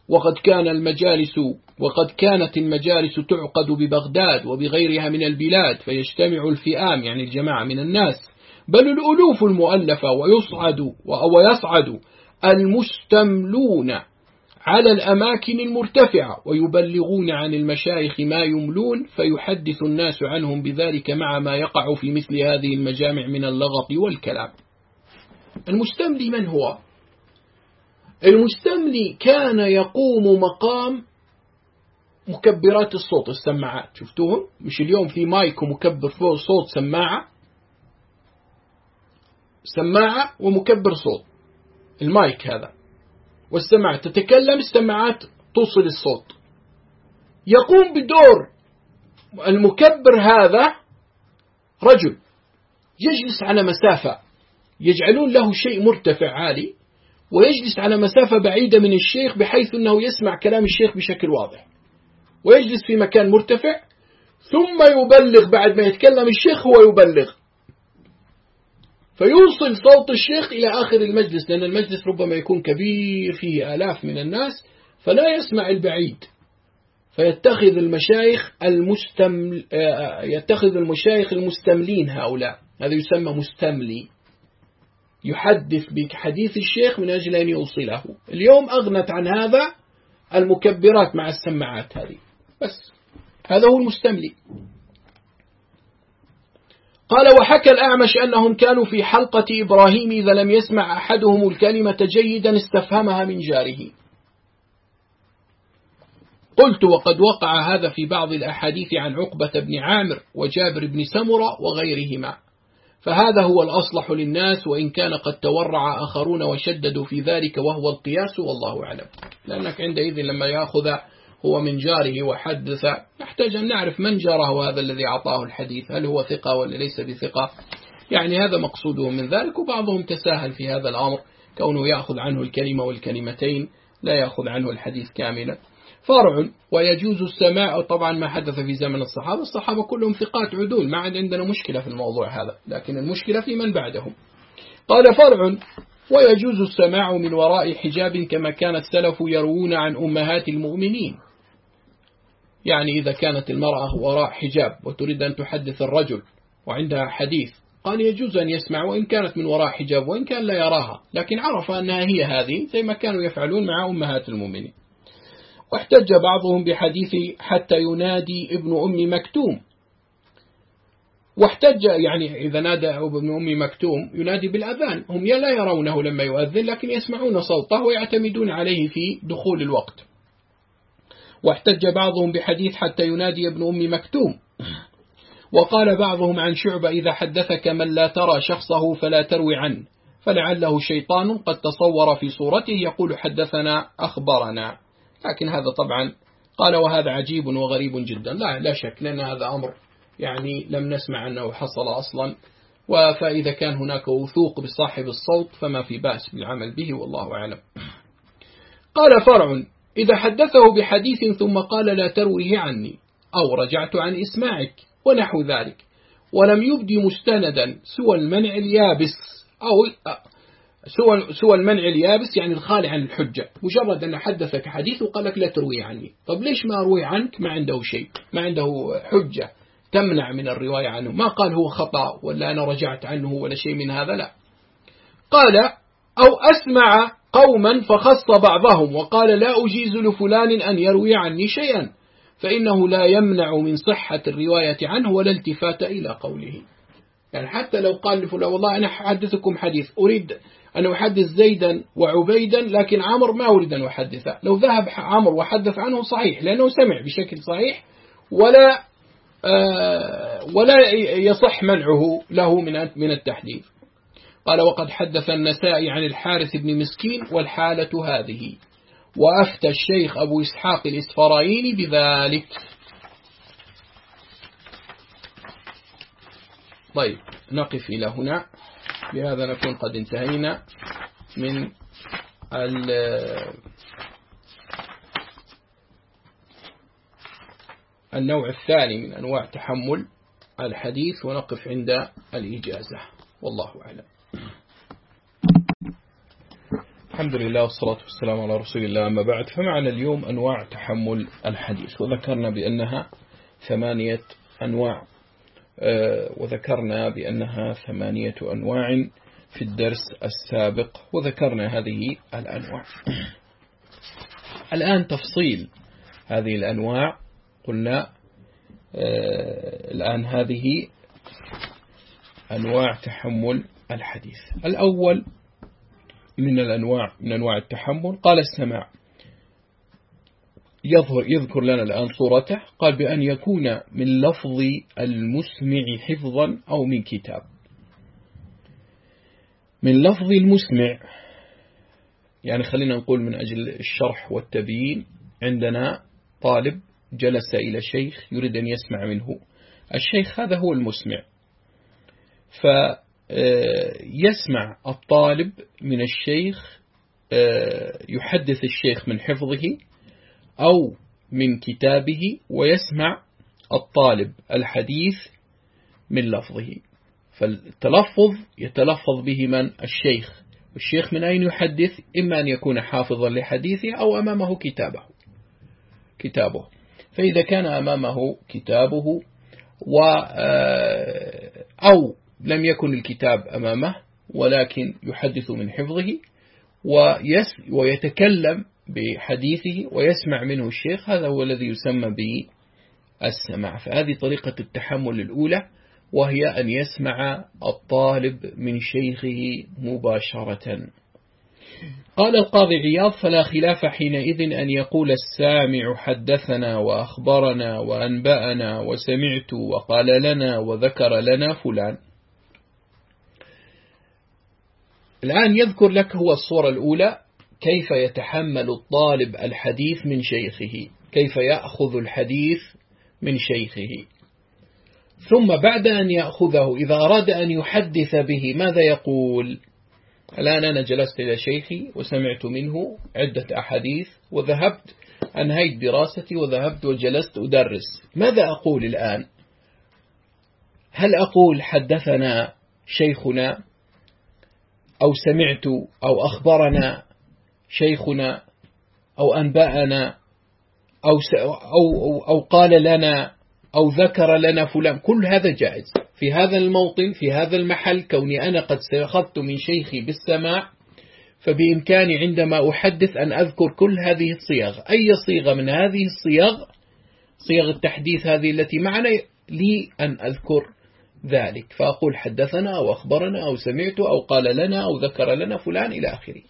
وقد كانت المجالس تعقد ببغداد وبغيرها من البلاد، فيجتمع الفئام يعني الجماعة من الناس، بل الألوف المؤلفة، ويصعد المستملون على الأماكن المرتفعة ويبلغون عن المشايخ ما يملون، فيحدث الناس عنهم بذلك مع ما يقع في مثل هذه المجامع من اللغط والكلام. المستملي من هو؟ المستملي كان يقوم مقام مكبرات الصوت، السماعات، شفتوهم؟ مش اليوم في مايك ومكبر فوق صوت، سماعة ومكبر صوت، المايك هذا والسماعة تتكلم، السماعات توصل الصوت. يقوم بدور المكبر هذا رجل يجلس على مسافة، يجعلون له شيء مرتفع عالي ويجلس على مسافة بعيدة من الشيخ بحيث أنه يسمع كلام الشيخ بشكل واضح، ويجلس في مكان مرتفع، ثم يبلغ بعد ما يتكلم الشيخ، هو يبلغ فيوصل صوت الشيخ إلى آخر المجلس، لأن المجلس ربما يكون كبير فيه آلاف من الناس فلا يسمع البعيد، فيتخذ المشايخ المستملين هؤلاء، هذا يسمى مستملي، يحدث بحديث الشيخ من أجل أن يوصله. اليوم أغنت عن هذا المكبرات مع السماعات هذه، بس هذا هو المستملي. قال: وحكى الأعمش أنهم كانوا في حلقة إبراهيم إذا لم يسمع أحدهم الكلمة جيدا استفهمها من جاره. قلت: وقد وقع هذا في بعض الأحاديث عن عقبة بن عامر وجابر بن سمرة وغيرهما، فهذا هو الأصلح للناس، وإن كان قد تورع آخرون وشددوا في ذلك وهو القياس، والله أعلم. لأنك عندئذ لما يأخذ هو من جاره وحدث نحتاج أن نعرف من جاره هذا الذي أعطاه الحديث، هل هو ثقة ولا ليس بثقة، يعني هذا مقصوده من ذلك. وبعضهم تساهل في هذا الأمر، كونه يأخذ عنه الكلمة والكلمتين لا يأخذ عنه الحديث كاملا. فرع: ويجوز السماع، طبعا ما حدث في زمن الصحابة كلهم ثقات عدول، ما عندنا مشكلة في الموضوع هذا، لكن المشكلة في من بعدهم. قال: فرع: ويجوز السماع من وراء حجاب كما كان السلف يروون عن أمهات المؤمنين، يعني إذا كانت المرأة وراء حجاب وتريد أن تحدث الرجل وعندها حديث قال يجوز أن يسمع وإن كانت من وراء حجاب وإن كان لا يراها، لكن عرف أنها هي هذه زي ما كانوا يفعلون مع أمهات المؤمنين. واحتج بعضهم بحديث حتى ينادي ابن أم مكتوم، واحتج يعني إذا نادى ابن أم مكتوم ينادي بالأذان، هم لا يرونه لما يؤذن لكن يسمعون صوته ويعتمدون عليه في دخول الوقت. واحتج بعضهم بحديث حتى ينادي ابن أم مكتوم. وقال بعضهم عن شعبة إذا حدثك من لا ترى شخصه فلا تروي عنه، فلعله شيطان قد تصور في صورته يقول حدثنا أخبرنا. لكن هذا طبعا قال وهذا عجيب وغريب جدا، لا شك، لأن هذا أمر يعني لم نسمع أنه حصل أصلا، فإذا كان هناك وثوق بصاحب الصوت فما في بأس بالعمل به، والله أعلم. قال فرع إذا حدثه بحديث ثم قال لا ترويه عني أو رجعت عن إسماعك ونحو ذلك، ولم يبدي مستندا سوى المنع اليابس، أو سوى المنع اليابس يعني الخالي عن الحجة، مجرد أن حدثك حديث وقال لك لا تروي عني. طب ليش ما أروي عنك؟ ما عنده شيء، ما عنده حجة تمنع من الرواية عنه، ما قال هو خطأ ولا أنا رجعت عنه ولا شيء من هذا، لا. قال أو أسمع قوما فخص بعضهم وقال لا أجيز لفلان أن يروي عني شيئا، فإنه لا يمنع من صحة الرواية عنه ولا التفات إلى قوله. يعني حتى لو قال لفلان والله أنا أحدثكم حديث، أريد أن أحدث زيدا وعبيدا لكن عمر ما أريد أن أحدثه، لو ذهب عمر وحدث عنه صحيح لأنه سمع بشكل صحيح، ولا يصح منعه له من التحديث. قال وقد حدث النسائي عن الحارث بن مسكين والحالة هذه، وأفتى الشيخ أبو إسحاق الإسفرايني بذلك. طيب نقف إلى هنا، بهذا نكون قد انتهينا من النوع الثاني من أنواع تحمل الحديث، ونقف عند الإجازة، والله أعلم. الحمد لله والصلاة والسلام على رسول الله، أما بعد، فمعنا اليوم أنواع تحمل الحديث، وذكرنا بأنها 8 أنواع، وذكرنا بأنها 8 أنواع في الدرس السابق، وذكرنا هذه الأنواع. الآن تفصيل هذه الأنواع، قلنا الآن هذه أنواع تحمل الحديث. الأول من أنواع التحمل قال السماع، يذكر لنا الآن صورته، قال بأن يكون من لفظ المسمع حفظا أو من كتاب. من لفظ المسمع يعني خلينا نقول من أجل الشرح والتبيين، عندنا طالب جلس إلى شيخ يريد أن يسمع منه، الشيخ هذا هو المسمع، فيسمع الطالب من الشيخ، يحدث الشيخ من حفظه أو من كتابه، ويسمع الطالب الحديث من لفظه. فالتلفظ يتلفظ به من؟ الشيخ. والشيخ من أين يحدث؟ إما أن يكون حافظا لحديثه أو أمامه كتابه. فإذا كان أمامه كتابه أو لم يكن الكتاب أمامه ولكن يحدث من حفظه ويتكلم بحديثه ويسمع منه الشيخ، هذا هو الذي يسمى بالسماع. فهذه طريقة التحمل الأولى، وهي أن يسمع الطالب من شيخه مباشرة. قال القاضي عياض فلا خلاف حينئذ أن يقول السامع حدثنا وأخبرنا وأنبأنا وسمعت وقال لنا وذكر لنا فلان. الآن يذكر لك هو الصورة الأولى، كيف يتحمل الطالب الحديث من شيخه، كيف يأخذ الحديث من شيخه. ثم بعد أن يأخذه إذا أراد أن يحدث به ماذا يقول؟ الآن أنا جلست إلى شيخي وسمعت منه عدة أحاديث وذهبت أنهيت دراستي وذهبت وجلست أدرس، ماذا أقول الآن؟ هل أقول حدثنا شيخنا أو سمعت أو أخبرنا شيخنا أو أنبأنا أو قال لنا أو ذكر لنا فلان، كل هذا جائز في هذا الموطن في هذا المحل. كوني أنا قد أخذت من شيخي بالسماع، فبإمكاني عندما أحدث أن أذكر كل هذه الصيغ، أي صيغة من هذه الصيغ، صيغ التحديث هذه التي معنا، لي أن أذكر ذلك، فأقول حدثنا أو أخبرنا أو سمعت أو قال لنا أو ذكر لنا فلان إلى آخره.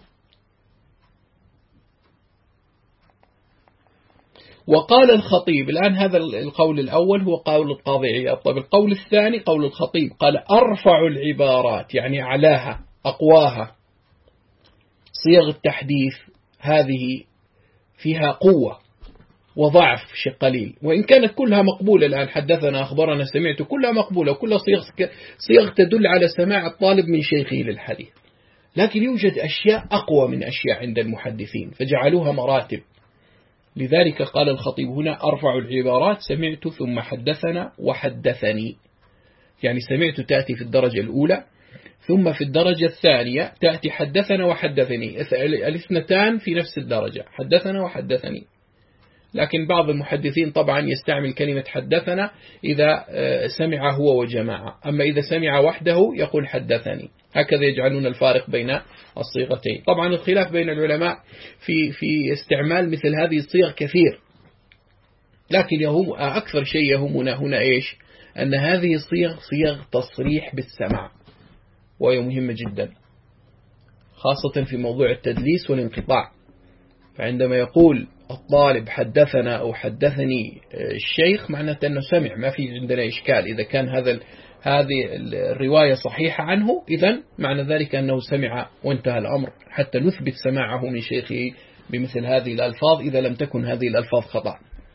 وقال الخطيب، الآن هذا القول الأول هو قول القاضي عياض. طيب القول الثاني قول الخطيب، قال أرفع العبارات يعني أعلاها أقواها. صيغ التحديث هذه فيها قوة وضعف شيء قليل، وإن كانت كلها مقبولة. الآن حدثنا أخبرنا سمعت كلها مقبولة، وكلها صيغ تدل على سماع الطالب من شيخه للحديث، لكن يوجد أشياء أقوى من أشياء عند المحدثين فجعلوها مراتب. لذلك قال الخطيب هنا أرفع العبارات سمعت ثم حدثنا وحدثني، يعني سمعت تأتي في الدرجة الأولى، ثم في الدرجة الثانية تأتي حدثنا وحدثني، الاثنتان في نفس الدرجة، حدثنا وحدثني. لكن بعض المحدثين طبعا يستعمل كلمة حدثنا إذا سمع هو وجماعة، أما إذا سمع وحده يقول حدثني. هكذا يجعلون الفارق بين الصيغتين. طبعا الخلاف بين العلماء في استعمال مثل هذه الصيغ كثير، لكن أكثر شيء يهمنا هنا إيش؟ أن هذه الصيغ صيغ تصريح بالسمع، وهي مهمة جدا خاصة في موضوع التدليس والانقطاع. فعندما يقول الطالب حدثنا أو حدثني الشيخ، معناته أنه سمع، ما في عندنا إشكال. إذا كان هذه الرواية صحيحة عنه، إذن معنى ذلك أنه سمع وانتهى الأمر، حتى نثبت سماعه من شيخه بمثل هذه الألفاظ إذا لم تكن هذه الألفاظ خطأ.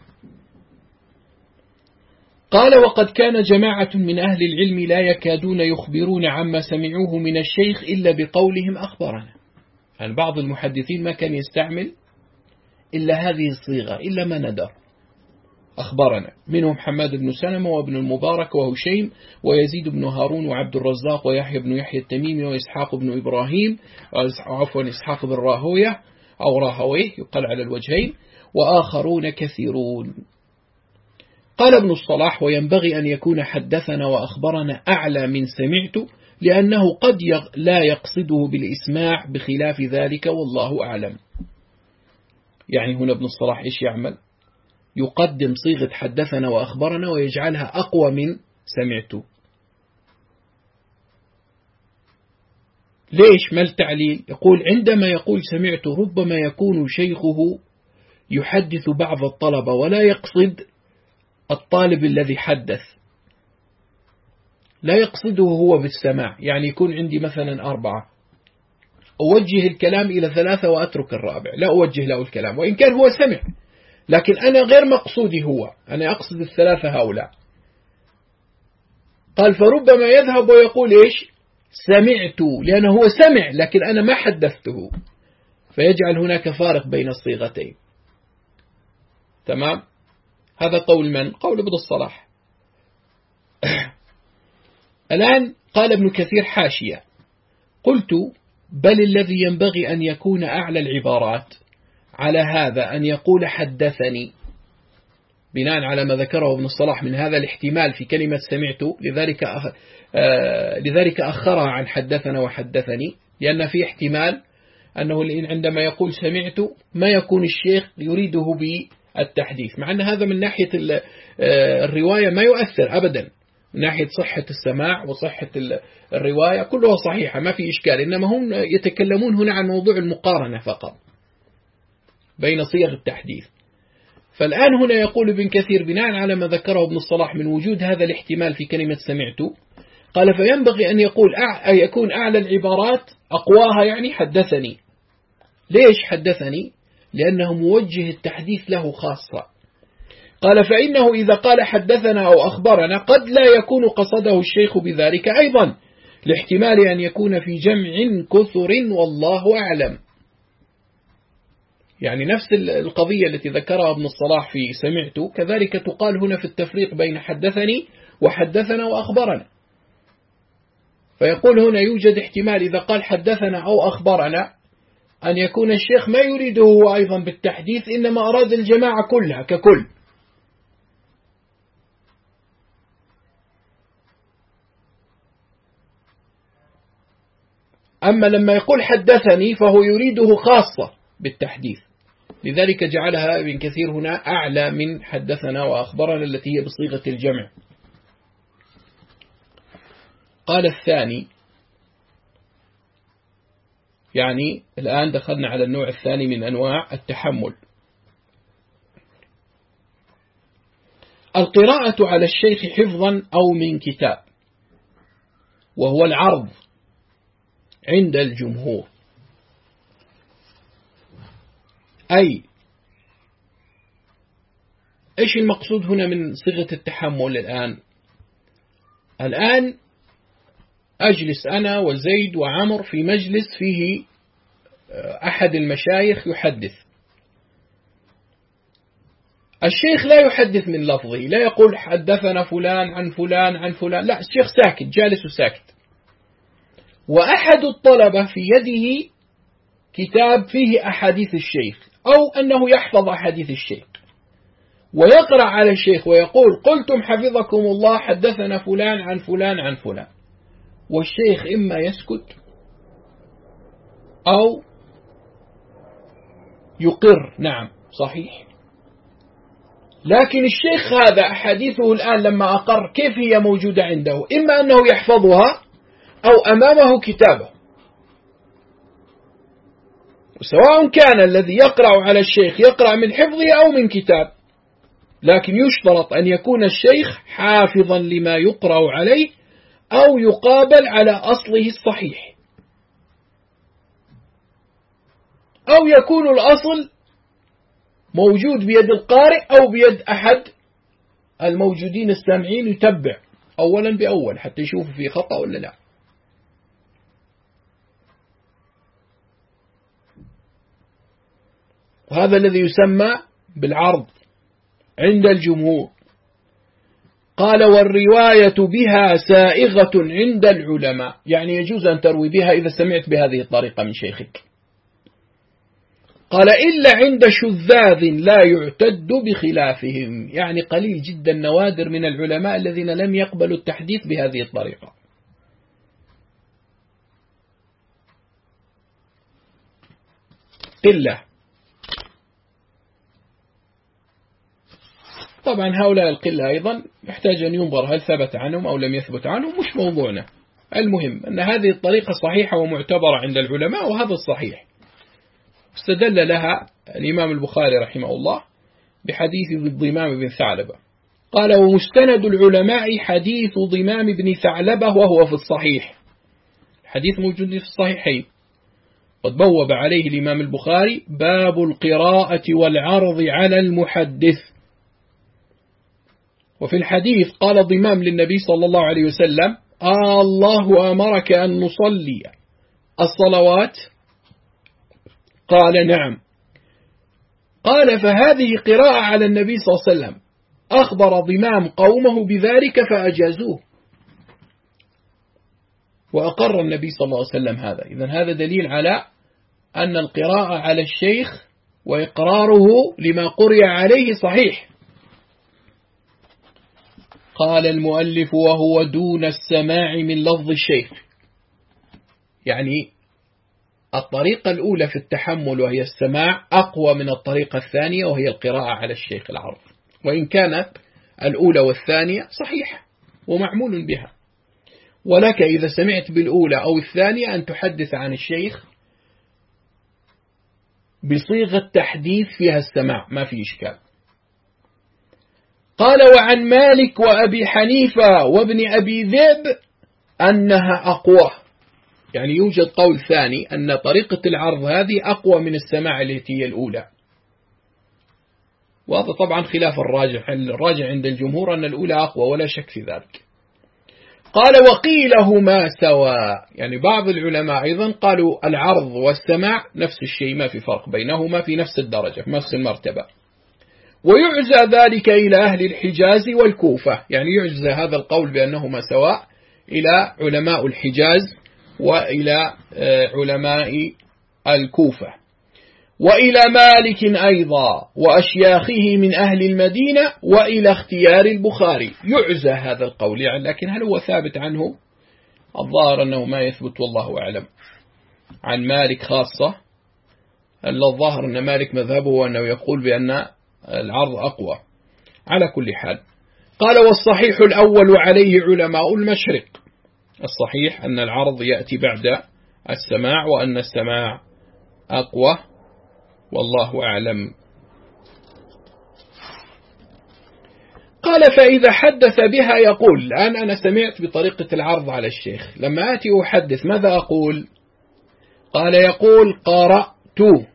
قال وقد كان جماعة من أهل العلم لا يكادون يخبرون عما سمعوه من الشيخ إلا بقولهم أخبرنا. يعني بعض المحدثين ما كان يستعمل إلا هذه الصيغة إلا ما ندر، أخبرنا، منهم حماد بن سلمة وابن المبارك وهشيم ويزيد بن هارون وعبد الرزاق ويحيى بن يحيى التميمي وإسحاق بن إبراهيم، عفوا إسحاق بن راهوية أو راهويه يقال على الوجهين، وآخرون كثيرون. قال ابن الصلاح وينبغي أن يكون حدثنا وأخبرنا أعلى من سمعت، لأنه قد لا يقصده بالإسماع بخلاف ذلك والله أعلم. يعني هنا ابن الصلاح إيش يعمل؟ يقدم صيغة حدثنا وأخبرنا ويجعلها أقوى من سمعت. ليش؟ ما التعليل؟ يقول عندما يقول سمعت ربما يكون شيخه يحدث بعض الطلبة ولا يقصد الطالب الذي حدث، لا يقصده هو بالسماع. يعني يكون عندي مثلا 4، أوجه الكلام إلى 3 وأترك الرابع، لا أوجه له الكلام وإن كان هو سمع، لكن أنا غير مقصودي هو، أنا أقصد 3 هؤلاء. قال فربما يذهب ويقول إيش؟ سمعت، لأنه هو سمع لكن أنا ما حدثته، فيجعل هناك فارق بين الصيغتين. تمام؟ هذا قول من؟ قول ابن الصلاح. الآن قال ابن كثير حاشية، قلت بل الذي ينبغي أن يكون أعلى العبارات على هذا أن يقول حدثني، بناء على ما ذكره ابن الصلاح من هذا الاحتمال في كلمة سمعت، لذلك أخرها عن حدثنا وحدثني، لأن في احتمال أنه عندما يقول سمعت ما يكون الشيخ يريده بالتحديث، مع أن هذا من ناحية الرواية ما يؤثر أبدا، من ناحية صحة السماع وصحة الرواية كلها صحيحة ما في إشكال، إنما هم يتكلمون هنا عن موضوع المقارنة فقط بين صيغ التحديث. فالآن هنا يقول ابن كثير بناء على ما ذكره ابن الصلاح من وجود هذا الاحتمال في كلمة سمعت، قال فينبغي أن يكون أعلى العبارات أقواها يعني حدثني. ليش حدثني؟ لأنه موجه التحديث له خاصة. قال فإنه إذا قال حدثنا أو أخبرنا قد لا يكون قصده الشيخ بذلك أيضا، لاحتمال أن يكون في جمع كثر والله أعلم. يعني نفس القضية التي ذكرها ابن الصلاح في سمعت كذلك تقال هنا في التفريق بين حدثني وحدثنا وأخبرنا. فيقول هنا يوجد احتمال إذا قال حدثنا أو أخبرنا أن يكون الشيخ ما يريده هو أيضا بالتحديث، إنما أراد الجماعة كلها ككل. أما لما يقول حدثني فهو يريده خاصة بالتحديث، لذلك جعلها ابن كثير هنا أعلى من حدثنا وأخبرنا التي هي بصيغة الجمع. قال الثاني، يعني الآن دخلنا على النوع الثاني من أنواع التحمل، القراءة على الشيخ حفظا أو من كتاب، وهو العرض عند الجمهور. أي إيش المقصود هنا من صيغة التحمل؟ الآن أجلس أنا وزيد وعمر في مجلس فيه أحد المشايخ يحدث. الشيخ لا يحدث من لفظه، لا يقول حدثنا فلان عن فلان عن فلان، لا، الشيخ ساكت، جالس وساكت، وأحد الطلبة في يده كتاب فيه أحاديث الشيخ، أو أنه يحفظ أحاديث الشيخ ويقرأ على الشيخ ويقول قلتم حفظكم الله حدثنا فلان عن فلان عن فلان، والشيخ إما يسكت أو يقر نعم صحيح. لكن الشيخ هذا أحاديثه الآن لما أقر كيف هي موجودة عنده؟ إما أنه يحفظها أو أمامه كتابه، سواء كان الذي يقرأ على الشيخ يقرأ من حفظه أو من كتاب، لكن يشترط أن يكون الشيخ حافظا لما يقرأ عليه أو يقابل على أصله الصحيح، أو يكون الأصل موجود بيد القارئ أو بيد أحد الموجودين السامعين يتبع أولا بأول حتى يشوف في خطأ ولا لا. وهذا الذي يسمى بالعرض عند الجمهور. قال والرواية بها سائغة عند العلماء، يعني يجوز أن تروي بها إذا سمعت بهذه الطريقة من شيخك. قال إلا عند شذاذ لا يعتد بخلافهم، يعني قليل جدا نوادر من العلماء الذين لم يقبلوا التحديث بهذه الطريقة. قلة. طبعا هؤلاء القلة أيضا يحتاج أن ينظر هل ثبت عنهم أو لم يثبت عنهم، مش موضوعنا. المهم أن هذه الطريقة صحيحة ومعتبرة عند العلماء، وهذا الصحيح. استدل لها الإمام البخاري رحمه الله بحديث ضمام بن ثعلبة، قال ومستند العلماء حديث ضمام بن ثعلبة وهو في الصحيح، الحديث موجود في الصحيحين، قد بوب عليه الإمام البخاري باب القراءة والعرض على المحدث. وفي الحديث قال ضمام للنبي صلى الله عليه وسلم الله أمرك أن نصلي الصلوات؟ قال نعم. قال فهذه قراءة على النبي صلى الله عليه وسلم، أخبر ضمام قومه بذلك فأجازوه، وأقر النبي صلى الله عليه وسلم هذا. إذن هذا دليل على أن القراءة على الشيخ وإقراره لما قرئ عليه صحيح. قال المؤلف وهو دون السماع من لفظ الشيخ، يعني الطريقة الأولى في التحمل وهي السماع أقوى من الطريقة الثانية وهي القراءة على الشيخ العرض، وإن كانت الأولى والثانية صحيحة ومعمول بها، ولك إذا سمعت بالأولى أو الثانية أن تحدث عن الشيخ بصيغة تحديث فيها السماع، ما في إشكال. قال وعن مالك وأبي حنيفة وابن أبي ذئب أنها أقوى، يعني يوجد قول ثاني أن طريقة العرض هذه أقوى من السماع التي هي الأولى، وهذا طبعا خلاف الراجع عند الجمهور أن الأولى أقوى ولا شك في ذلك. قال وقيلهما سواء، يعني بعض العلماء أيضا قالوا العرض والسماع نفس الشيء، ما في فرق بينهما، في نفس الدرجة في نفس المرتبة. ويعزى ذلك إلى أهل الحجاز والكوفة، يعني يعزى هذا القول بأنهما سواء إلى علماء الحجاز وإلى علماء الكوفة، وإلى مالك أيضا وأشياخه من أهل المدينة، وإلى اختيار البخاري. يعزى هذا القول يعني، لكن هل هو ثابت عنه؟ الظاهر أنه ما يثبت والله أعلم. عن مالك خاصة، الظاهر أن مالك مذهبه أنه يقول بأن العرض أقوى. على كل حال قال والصحيح الأول عليه علماء المشرق، الصحيح أن العرض يأتي بعد السماع وأن السماع أقوى، والله أعلم. قال فإذا حدث بها يقول الآن أنا سمعت بطريقة العرض على الشيخ، لما آتي أحدث ماذا أقول؟ قال يقول قرأت،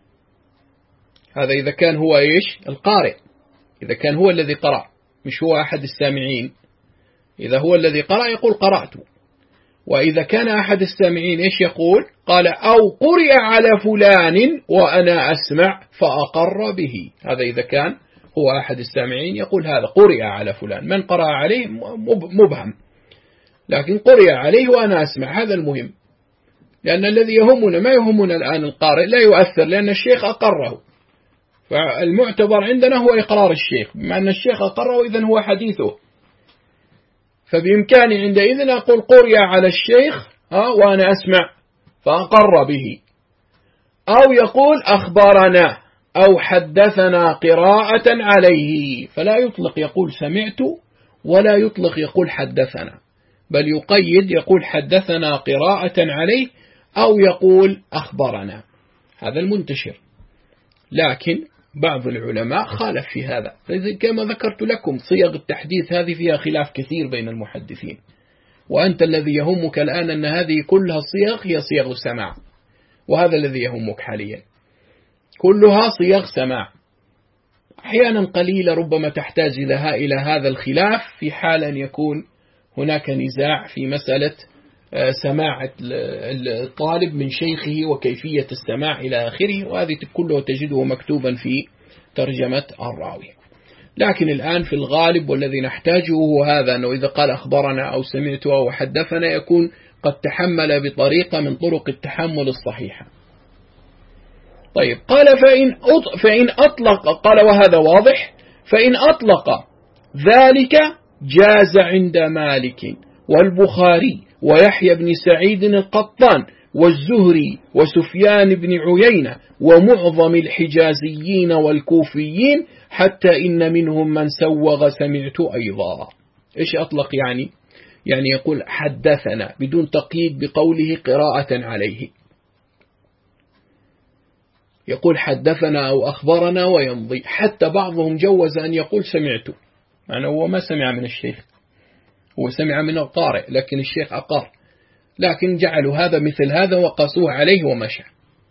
هذا إذا كان هو إيش القارئ، إذا كان هو الذي قرأ مش هو أحد السامعين، إذا هو الذي قرأ يقول قرأت. وإذا كان أحد السامعين إيش يقول؟ قال أو قرئ على فلان وأنا أسمع فأقر به، هذا إذا كان هو أحد السامعين يقول هذا قرئ على فلان، من قرأ عليه مبهم، لكن قرئ عليه وأنا أسمع، هذا المهم، لأن الذي يهمنا ما يهمنا الآن القارئ لا يؤثر، لأن الشيخ أقره، فالمعتبر عندنا هو إقرار الشيخ، بما أن الشيخ أقره إذن هو حديثه، فبإمكاني عندئذ أقول قرئ على الشيخ وأنا أسمع فأقر به، أو يقول أخبرنا أو حدثنا قراءة عليه، فلا يطلق يقول سمعت ولا يطلق يقول حدثنا، بل يقيد يقول حدثنا قراءة عليه أو يقول أخبرنا، هذا المنتشر. لكن بعض العلماء خالف في هذا، كما ذكرت لكم صيغ التحديث هذه فيها خلاف كثير بين المحدثين، وأنت الذي يهمك الآن أن هذه كلها الصيغ هي صيغ سماع، وهذا الذي يهمك حاليا، كلها صيغ سماع، أحيانا قليلة ربما تحتاج إلى هذا الخلاف في حال أن يكون هناك نزاع في مسألة سماع الطالب من شيخه وكيفية السماع إلى آخره، وهذه كله تجده مكتوبا في ترجمة الراوي. لكن الآن في الغالب والذي نحتاجه هو هذا، أنه إذا قال أخبرنا أو سمعت أو حدثنا يكون قد تحمل بطريقة من طرق التحمل الصحيحة. طيب قال فإن أطلق، قال وهذا واضح، فإن أطلق ذلك جاز عند مالك والبخاري ويحيى بن سعيد القطان والزهري وسفيان بن عيينة ومعظم الحجازيين والكوفيين، حتى إن منهم من سوغ سمعت أيضا. إيش أطلق يعني يقول حدثنا بدون تقييد بقوله قراءة عليه، يقول حدثنا أو أخبرنا ويمضي، حتى بعضهم جوز أن يقول سمعت، يعني هو ما سمع من الشيخ، هو سمع من القارئ لكن الشيخ أقر، لكن جعلوا هذا مثل هذا وقاسوه عليه ومشى.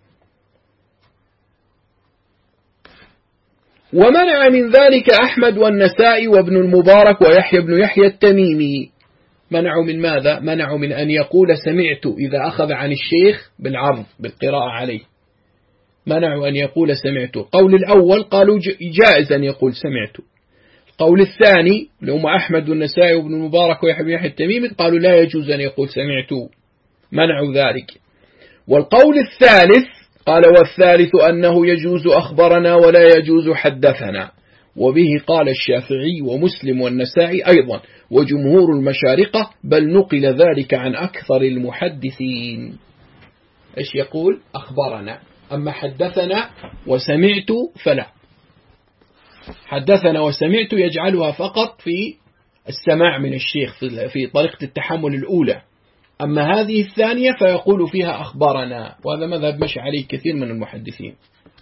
ومنع من ذلك أحمد والنسائي وابن المبارك ويحيى بن يحيى التميمي. منعوا من ماذا؟ منعوا من أن يقول سمعت إذا أخذ عن الشيخ بالعرض بالقراءة عليه، منعوا أن يقول سمعت. قول الأول قالوا جائز أن يقول سمعت، القول الثاني لهم أحمد والنسائي وابن المبارك ويحيى بن يحيى التميمي قالوا لا يجوز أن يقول سمعت، منعوا ذلك. والقول الثالث قال والثالث أنه يجوز أخبرنا ولا يجوز حدثنا، وبه قال الشافعي ومسلم والنسائي أيضا وجمهور المشارقة، بل نقل ذلك عن أكثر المحدثين. إيش يقول؟ أخبرنا، أما حدثنا وسمعت فلا، حدثنا وسمعت يجعلها فقط في السماع من الشيخ في طريقة التحمل الأولى، أما هذه الثانية فيقول فيها أخبرنا، وهذا مذهب مشى عليه كثير من المحدثين.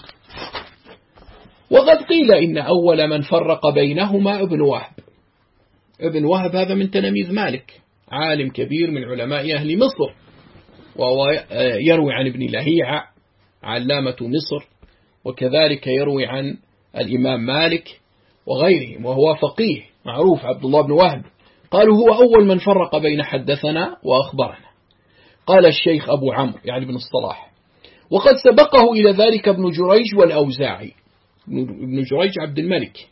وقد قيل إن أول من فرق بينهما ابن وهب. ابن وهب هذا من تلاميذ مالك، عالم كبير من علماء أهل مصر، وهو يروي عن ابن لهيعة علامة مصر، وكذلك يروي عن الإمام مالك وغيرهم، وهو فقيه معروف عبد الله بن وهب. قالوا هو أول من فرق بين حدثنا وأخبرنا. قال الشيخ أبو عمرو يعني ابن الصلاح، وقد سبقه إلى ذلك ابن جريج والأوزاعي. ابن جريج عبد الملك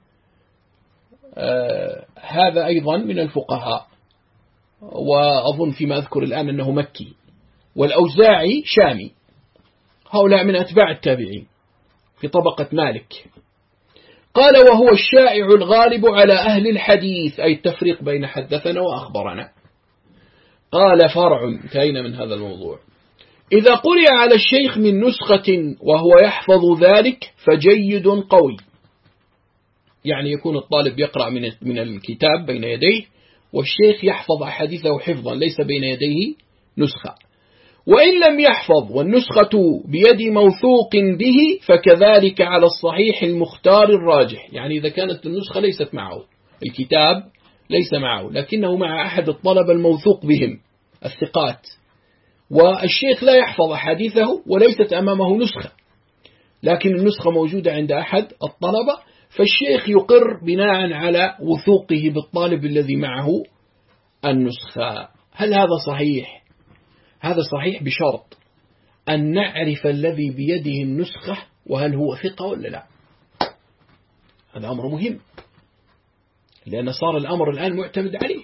هذا أيضا من الفقهاء، وأظن فيما أذكر الآن أنه مكي، والأوزاعي شامي، هؤلاء من أتباع التابعين في طبقة مالك. قال وهو الشائع الغالب على أهل الحديث، أي التفريق بين حدثنا وأخبرنا. قال فرع، انتهينا من هذا الموضوع. إذا قرئ على الشيخ من نسخة وهو يحفظ ذلك فجيد قوي، يعني يكون الطالب يقرأ من الكتاب بين يديه والشيخ يحفظ أحاديثه حفظا ليس بين يديه نسخة. وإن لم يحفظ والنسخة بيد موثوق به فكذلك على الصحيح المختار الراجح، يعني إذا كانت النسخة ليست معه، الكتاب ليس معه لكنه مع أحد الطلبة الموثوق بهم الثقات، والشيخ لا يحفظ أحاديثه وليست أمامه نسخة، لكن النسخة موجودة عند أحد الطلبة، فالشيخ يقر بناء على وثوقه بالطالب الذي معه النسخة. هل هذا صحيح؟ هذا صحيح بشرط أن نعرف الذي بيده النسخة وهل هو ثقة ولا لا. هذا أمر مهم، لأن صار الأمر الآن معتمد عليه.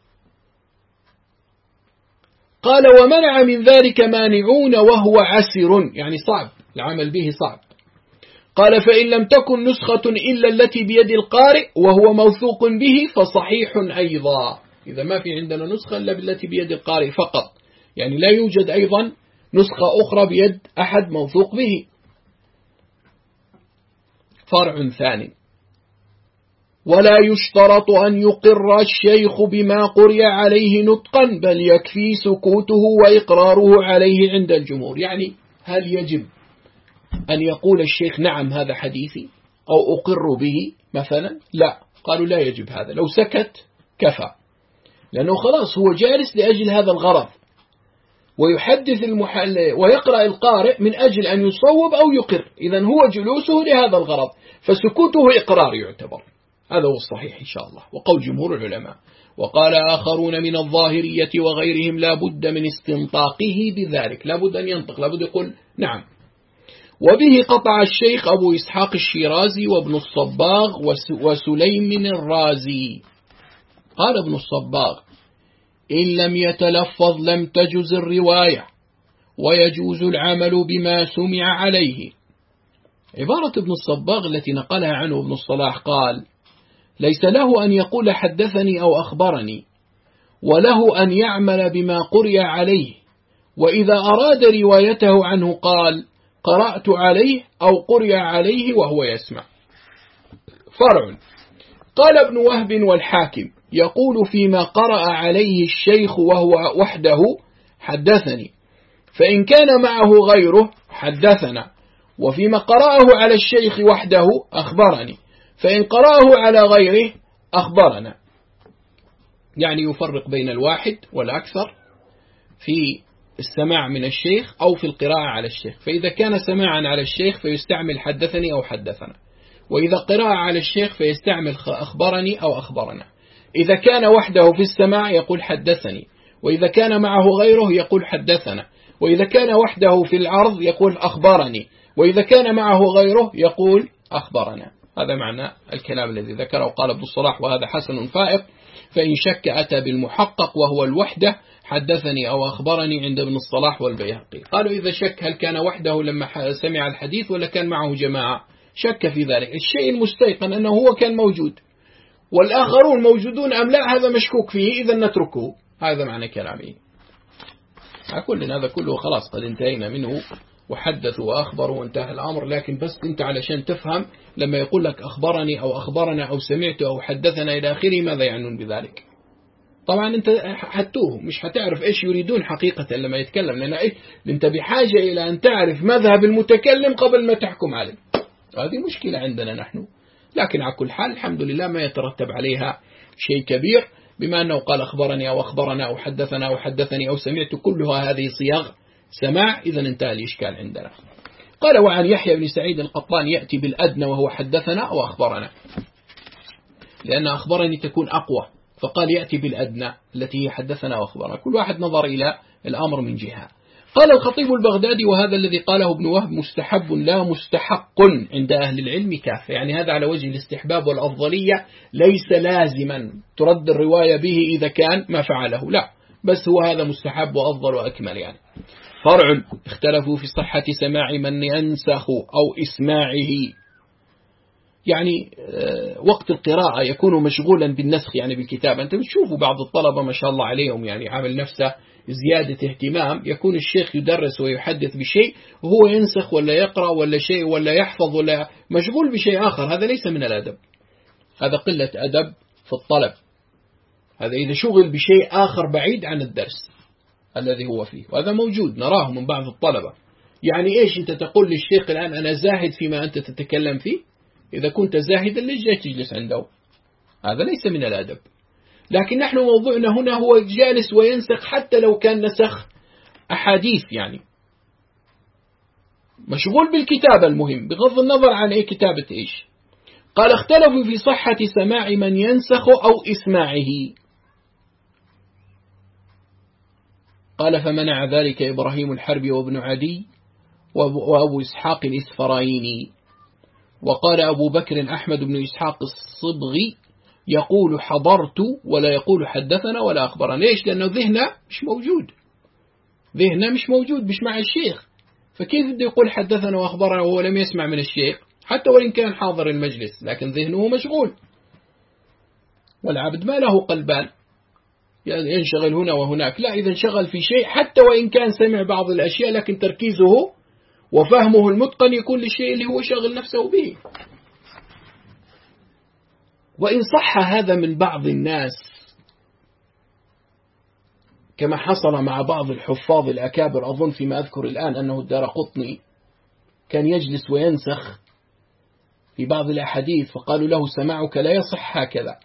قال ومنع من ذلك مانعون وهو عسر، يعني صعب العمل به صعب. قال فإن لم تكن نسخة إلا التي بيد القارئ وهو موثوق به فصحيح أيضا. إذا ما في عندنا نسخة إلا بالتي بيد القارئ فقط، يعني لا يوجد أيضا نسخة أخرى بيد أحد موثوق به. فرع ثاني: ولا يشترط أن يقر الشيخ بما قرئ عليه نطقا بل يكفي سكوته وإقراره عليه عند الجمهور. يعني هل يجب أن يقول الشيخ نعم هذا حديثي أو أقر به مثلا؟ لا، قالوا لا يجب هذا، لو سكت كفى، لأنه خلاص هو جالس لأجل هذا الغرض، ويحدث ويقرأ القارئ من أجل أن يصوب أو يقر، إذن هو جلوسه لهذا الغرض، فسكوته إقرار يعتبر. هذا هو الصحيح إن شاء الله وقول جمهور العلماء. وقال آخرون من الظاهرية وغيرهم لا بد من استنطاقه بذلك، لا بد أن ينطق، لا بد يقول نعم. وبه قطع الشيخ أبو إسحاق الشيرازي وابن الصباغ وسليم الرازي. قال ابن الصباغ إن لم يتلفظ لم تجز الرواية ويجوز العمل بما سمع عليه. عبارة ابن الصباغ التي نقلها عنه ابن الصلاح قال ليس له أن يقول حدثني أو أخبرني، وله أن يعمل بما قرئ عليه، وإذا أراد روايته عنه قال قرأت عليه أو قرئ عليه وهو يسمع. فرع: قال ابن وهب والحاكم يقول فيما قرأ عليه الشيخ وهو وحده حدثني، فإن كان معه غيره حدثنا، وفيما قرأه على الشيخ وحده أخبرني، فإن قرأه على غيره أخبرنا. يعني يفرق بين الواحد والأكثر في السماع من الشيخ أو في القراءة على الشيخ. فإذا كان سماعا على الشيخ فيستعمل حدثني أو حدثنا، وإذا قراءة على الشيخ فيستعمل أخبرني أو أخبرنا. إذا كان وحده في السماع يقول حدثني، وإذا كان معه غيره يقول حدثنا، وإذا كان وحده في العرض يقول أخبرني، وإذا كان معه غيره يقول أخبرنا. هذا معنى الكلام الذي ذكره قال ابن الصلاح وهذا حسن فائق. فإن شك أتى بالمحقق وهو الوحدة حدثني أو أخبرني عند ابن الصلاح والبيهقي. قالوا إذا شك هل كان وحده لما سمع الحديث ولا كان معه جماعة، شك في ذلك. الشيء المستيقن أنه هو كان موجود والآخرون موجودون أم لا هذا مشكوك فيه، إذا نتركه. هذا معنى كلامه. هذا كله خلاص قد انتهينا منه، وحدثوا وأخبروا وانتهى الأمر. لكن بس أنت علشان تفهم لما يقول لك أخبرني أو أخبرنا أو سمعت أو حدثنا إلى آخره ماذا يعنون بذلك. طبعا أنت حتوه مش هتعرف إيش يريدون حقيقة لما يتكلم، لأن أنت بحاجة إلى أن تعرف مذهب المتكلم قبل ما تحكم عليه. هذه مشكلة عندنا نحن، لكن على كل حال الحمد لله ما يترتب عليها شيء كبير، بما أنه قال أخبرني أو أخبرنا أو حدثنا أو حدثني أو سمعت، كلها هذه صيغ سماع، إذا انتهى الإشكال عندنا. قال وعن يحيى بن سعيد القطان يأتي بالأدنى وهو حدثنا أو أخبرنا، لأن أخبرني تكون أقوى، فقال يأتي بالأدنى التي هي حدثنا وأخبرنا. كل واحد نظر إلى الأمر من جهة. قال الخطيب البغدادي وهذا الذي قاله ابن وهب مستحب لا مستحق عند أهل العلم كافة، يعني هذا على وجه الاستحباب والأفضلية، ليس لازما ترد الرواية به إذا كان ما فعله، لا، بس هو هذا مستحب وأفضل وأكمل. يعني فرع: اختلفوا في صحة سماع من ينسخ أو إسماعه، يعني وقت القراءة يكون مشغولا بالنسخ يعني بالكتاب. أنت بتشوفوا بعض الطلبة ما شاء الله عليهم يعني عامل نفسه زيادة اهتمام، يكون الشيخ يدرس ويحدث بشيء وهو ينسخ ولا يقرأ ولا شيء ولا يحفظ ولا مشغول بشيء آخر، هذا ليس من الأدب، هذا قلة أدب في الطلب، هذا إذا شغل بشيء آخر بعيد عن الدرس الذي هو فيه، وهذا موجود نراه من بعض الطلبة. يعني إيش أنت تقول للشيخ الآن أنا زاهد فيما أنت تتكلم فيه؟ إذا كنت زاهدا ليش جاي تجلس عنده؟ هذا ليس من الأدب. لكن نحن موضوعنا هنا هو جالس وينسخ، حتى لو كان نسخ أحاديث، يعني مشغول بالكتابة، المهم بغض النظر عن أي كتابة إيش. قال اختلفوا في صحة سماع من ينسخ أو إسماعه. قال فمنع ذلك إبراهيم الحربي وابن عدي وأبو إسحاق الإسفرايني. وقال أبو بكر أحمد بن إسحاق الصبغي يقول حضرت ولا يقول حدثنا ولا أخبرنا. ليش؟ لأنه ذهنه مش موجود، ذهنه مش موجود، مش مع الشيخ، فكيف بده يقول حدثنا وأخبرنا وهو لم يسمع من الشيخ حتى وإن كان حاضر المجلس، لكن ذهنه مشغول. والعبد ما له قلبان ينشغل هنا وهناك، لا، إذا انشغل في شيء حتى وإن كان سمع بعض الأشياء لكن تركيزه وفهمه المتقن يكون للشيء اللي هو شغل نفسه به. وإن صح هذا من بعض الناس كما حصل مع بعض الحفاظ الأكابر، أظن فيما أذكر الآن أنه الدارقطني كان يجلس وينسخ في بعض الأحاديث، فقالوا له سماعك لا يصح هكذا،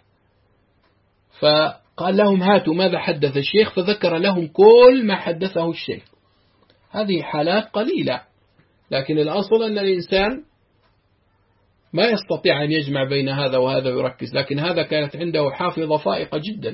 فقال لهم هاتوا ماذا حدث الشيخ، فذكر لهم كل ما حدثه الشيخ. هذه حالات قليلة، لكن الأصل أن الإنسان ما يستطيع أن يجمع بين هذا وهذا ويركز، لكن هذا كانت عنده حافظة فائقة جدا.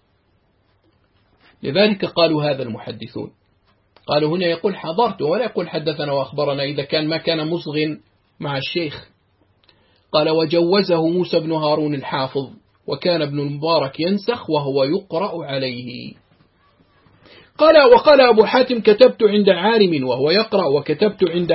لذلك قالوا هذا المحدثون، قالوا هنا يقول حضرت ولا يقول حدثنا وأخبرنا إذا كان ما كان مصغ مع الشيخ. قال وجوزه موسى بن هارون الحافظ، وكان ابن المبارك ينسخ وهو يقرأ عليه. وقال أبو حاتم كتبت عند عارم وهو يقرأ، وكتبت عند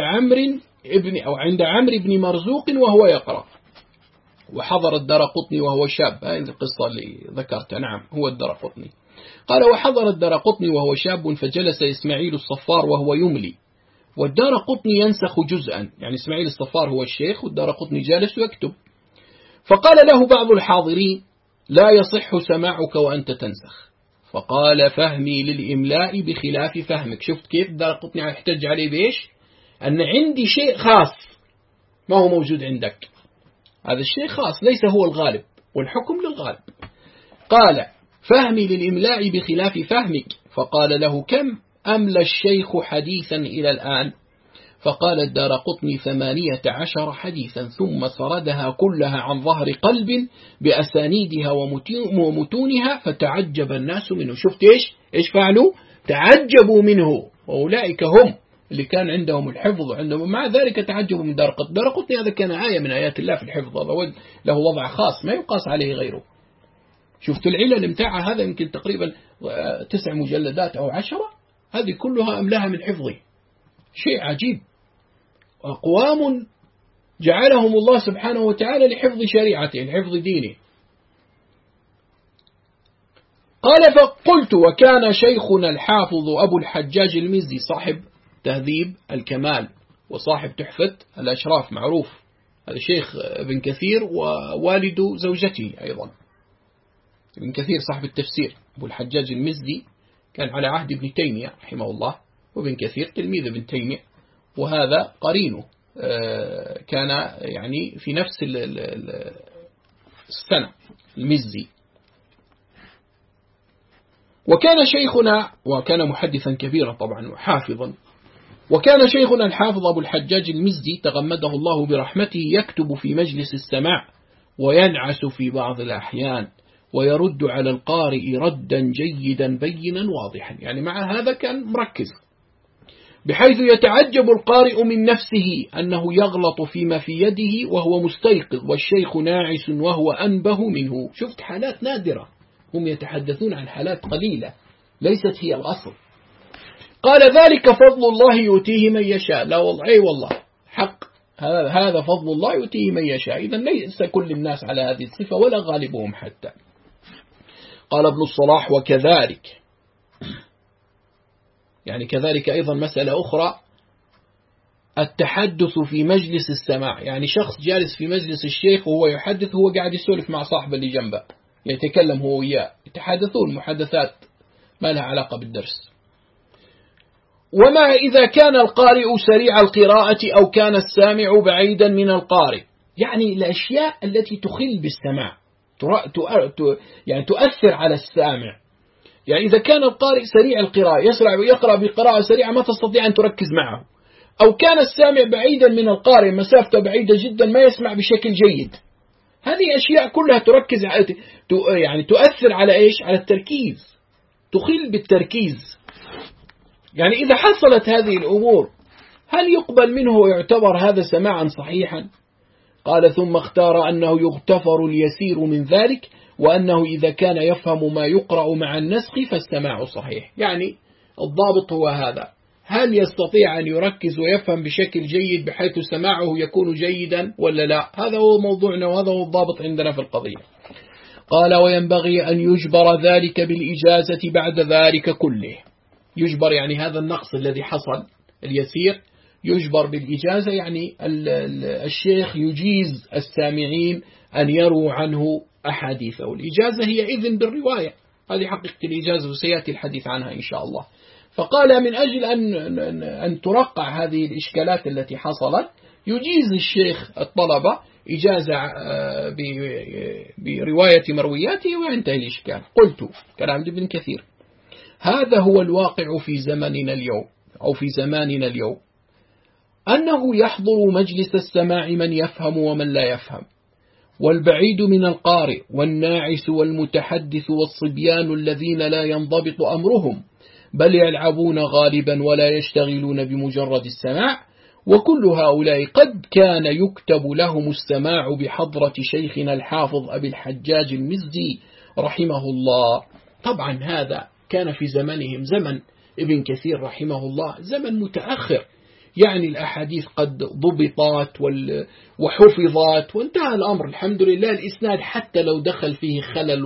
عمرو بن مرزوق وهو يقرأ. وحضر الدارقطني وهو شاب، هذه القصة اللي ذكرتها، نعم هو الدارقطني. قال وحضر الدارقطني وهو شاب فجلس إسماعيل الصفار وهو يملي، والدارقطني ينسخ جزءا، يعني إسماعيل الصفار هو الشيخ والدارقطني جالس ويكتب. فقال له بعض الحاضرين لا يصح سماعك وأنت تنسخ، فقال فهمي للإملاء بخلاف فهمك. شفت كيف الدارقطني يحتج عليه بإيش؟ أن عندي شيء خاص ما هو موجود عندك، هذا الشيء خاص ليس هو الغالب، والحكم للغالب. قال فهمي للإملاء بخلاف فهمك. فقال له كم أملى الشيخ حديثا إلى الآن؟ فقال الدارقطني 18 حديثا، ثم سردها كلها عن ظهر قلب بأسانيدها ومتونها، فتعجب الناس منه. شفت إيش فعلوا؟ تعجبوا منه، وأولئك هم اللي كان عندهم الحفظ، عندهم مع ذلك تعجبوا من دارقطني. هذا كان آية من آيات الله في الحفظ، هذا له وضع خاص ما يقاس عليه غيره. شفت العلل متاعها، هذا يمكن تقريبا 9 مجلدات أو 10، هذه كلها أملاها من حفظه. شيء عجيب، أقوام جعلهم الله سبحانه وتعالى لحفظ شريعته، لحفظ دينه. قال فقلت وكان شيخنا الحافظ أبو الحجاج المزي صاحب تهذيب الكمال وصاحب تحفة الأشراف معروف، هذا شيخ ابن كثير ووالد زوجته أيضا. ابن كثير صاحب التفسير، أبو الحجاج المزي كان على عهد ابن تيمية رحمه الله، وابن كثير تلميذ ابن تيمية، وهذا قرينه، كان يعني في نفس السنة المزي. وكان شيخنا، وكان محدثا كبيرا طبعا وحافظا، وكان شيخنا الحافظ أبو الحجاج المزي تغمده الله برحمته يكتب في مجلس السماع وينعس في بعض الأحيان، ويرد على القارئ ردا جيدا بينا واضحا، يعني مع هذا كان مركز، بحيث يتعجب القارئ من نفسه أنه يغلط فيما في يده وهو مستيقظ، والشيخ ناعس وهو أنبه منه. شفت حالات نادرة، هم يتحدثون عن حالات قليلة ليست هي الأصل. قال ذلك فضل الله يؤتيه من يشاء. لا والله، أي والله حق، هذا فضل الله يؤتيه من يشاء. إذن ليس كل الناس على هذه الصفة ولا غالبهم حتى. قال ابن الصلاح وكذلك يعني كذلك أيضا مسألة أخرى التحدث في مجلس السماع، يعني شخص جالس في مجلس الشيخ وهو يحدث، هو قاعد يسولف مع صاحبه اللي جنبه، يتكلم هو وياه، يتحدثون محادثات ما لها علاقة بالدرس. وما إذا كان القارئ سريع القراءة أو كان السامع بعيدا من القارئ، يعني الأشياء التي تخل بالسماع يعني تؤثر على السامع. يعني إذا كان القارئ سريع القراءة يقرأ بقراءة سريعة ما تستطيع أن تركز معه، أو كان السامع بعيدا من القارئ مسافته بعيدة جدا ما يسمع بشكل جيد، هذه أشياء كلها تركز يعني تؤثر على إيش؟ على التركيز، تخل بالتركيز. يعني إذا حصلت هذه الأمور هل يقبل منه ويعتبر هذا سماعا صحيحا؟ قال ثم اختار أنه يغتفر اليسير من ذلك، وأنه إذا كان يفهم ما يقرأ مع النسخ فالسماع صحيح. يعني الضابط هو هذا، هل يستطيع أن يركز ويفهم بشكل جيد بحيث سماعه يكون جيدا ولا لا؟ هذا هو موضوعنا وهذا هو الضابط عندنا في القضية. قال وينبغي أن يجبر ذلك بالإجازة بعد ذلك كله. يجبر يعني هذا النقص الذي حصل اليسير يجبر بالإجازة، يعني الشيخ يجيز السامعين أن يروا عنه أحاديثه. والإجازة هي إذن بالرواية، هذه حقيقة الإجازة وسيأتي الحديث عنها إن شاء الله. فقال من أجل أن ترقع هذه الإشكالات التي حصلت يجيز الشيخ الطلبة إجازة برواية مروياته وينتهي الإشكال. قلت كلام ابن كثير هذا هو الواقع في زمننا اليوم أو في زماننا اليوم، أنه يحضر مجلس السماع من يفهم ومن لا يفهم، والبعيد من القارئ والناعس والمتحدث والصبيان الذين لا ينضبط أمرهم بل يلعبون غالبا ولا يشتغلون بمجرد السماع، وكل هؤلاء قد كان يكتب لهم السماع بحضرة شيخنا الحافظ أبي الحجاج المزي رحمه الله. طبعا هذا كان في زمنهم، زمن ابن كثير رحمه الله زمن متأخر، يعني الأحاديث قد ضبطت وحفظت وانتهى الأمر الحمد لله. الإسناد حتى لو دخل فيه خلل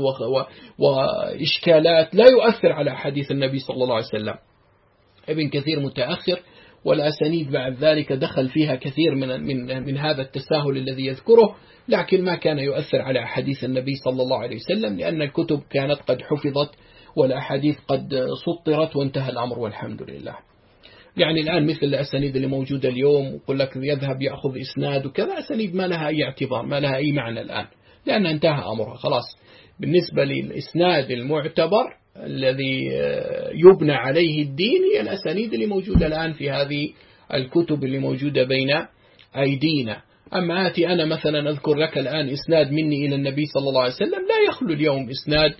وإشكالات لا يؤثر على حديث النبي صلى الله عليه وسلم. ابن كثير متأخر، والأسانيد بعد ذلك دخل فيها كثير من هذا التساهل الذي يذكره، لكن ما كان يؤثر على حديث النبي صلى الله عليه وسلم، لأن الكتب كانت قد حفظت والأحاديث قد سطرت وانتهى الأمر والحمد لله. يعني الآن مثل الأسانيد اللي موجودة اليوم يقول لك يذهب يأخذ إسناد وكذا، أسانيد ما لها أي اعتبار، ما لها أي معنى الآن، لأن انتهى أمرها خلاص. بالنسبة للإسناد المعتبر الذي يبنى عليه الدين هي الأسانيد اللي موجودة الآن في هذه الكتب اللي موجودة بين أيدينا. أما آتي أنا مثلا أذكر لك الآن إسناد مني إلى النبي صلى الله عليه وسلم، لا يخلو اليوم إسناد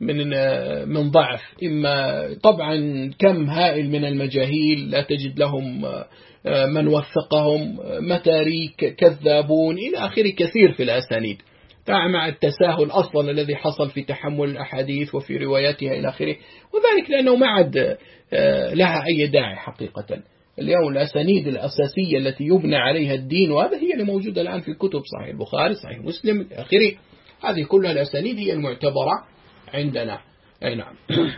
من ضعف، إما طبعا كم هائل من المجاهيل لا تجد لهم من وثقهم، متاريك، كذابون إلى آخره، كثير في الأسانيد مع التساهل أصلا الذي حصل في تحمل الأحاديث وفي رواياتها إلى آخره، وذلك لأنه ما عاد لها أي داعي حقيقة. اليوم الأسانيد الأساسية التي يبنى عليها الدين وهذا هي اللي موجودة الآن في الكتب، صحيح البخاري، صحيح مسلم إلى آخره، هذه كلها الأسانيد هي المعتبرة عندنا. أي نعم.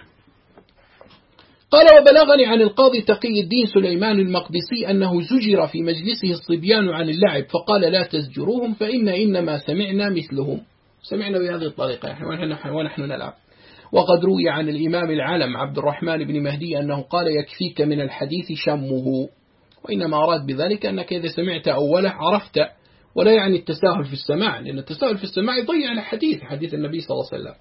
قال وبلغني عن القاضي تقي الدين سليمان المقدسي أنه زجر في مجلسه الصبيان عن اللعب فقال لا تزجروهم إنما سمعنا مثلهم، سمعنا بهذه الطريقة ونحن نلعب. وقد روي عن الإمام العالم عبد الرحمن بن مهدي أنه قال يكفيك من الحديث شمه، وإنما أراد بذلك أنك إذا سمعت أوله عرفت، ولا يعني التساهل في السماع، لأن التساهل في السماع يضيع حديث النبي صلى الله عليه وسلم.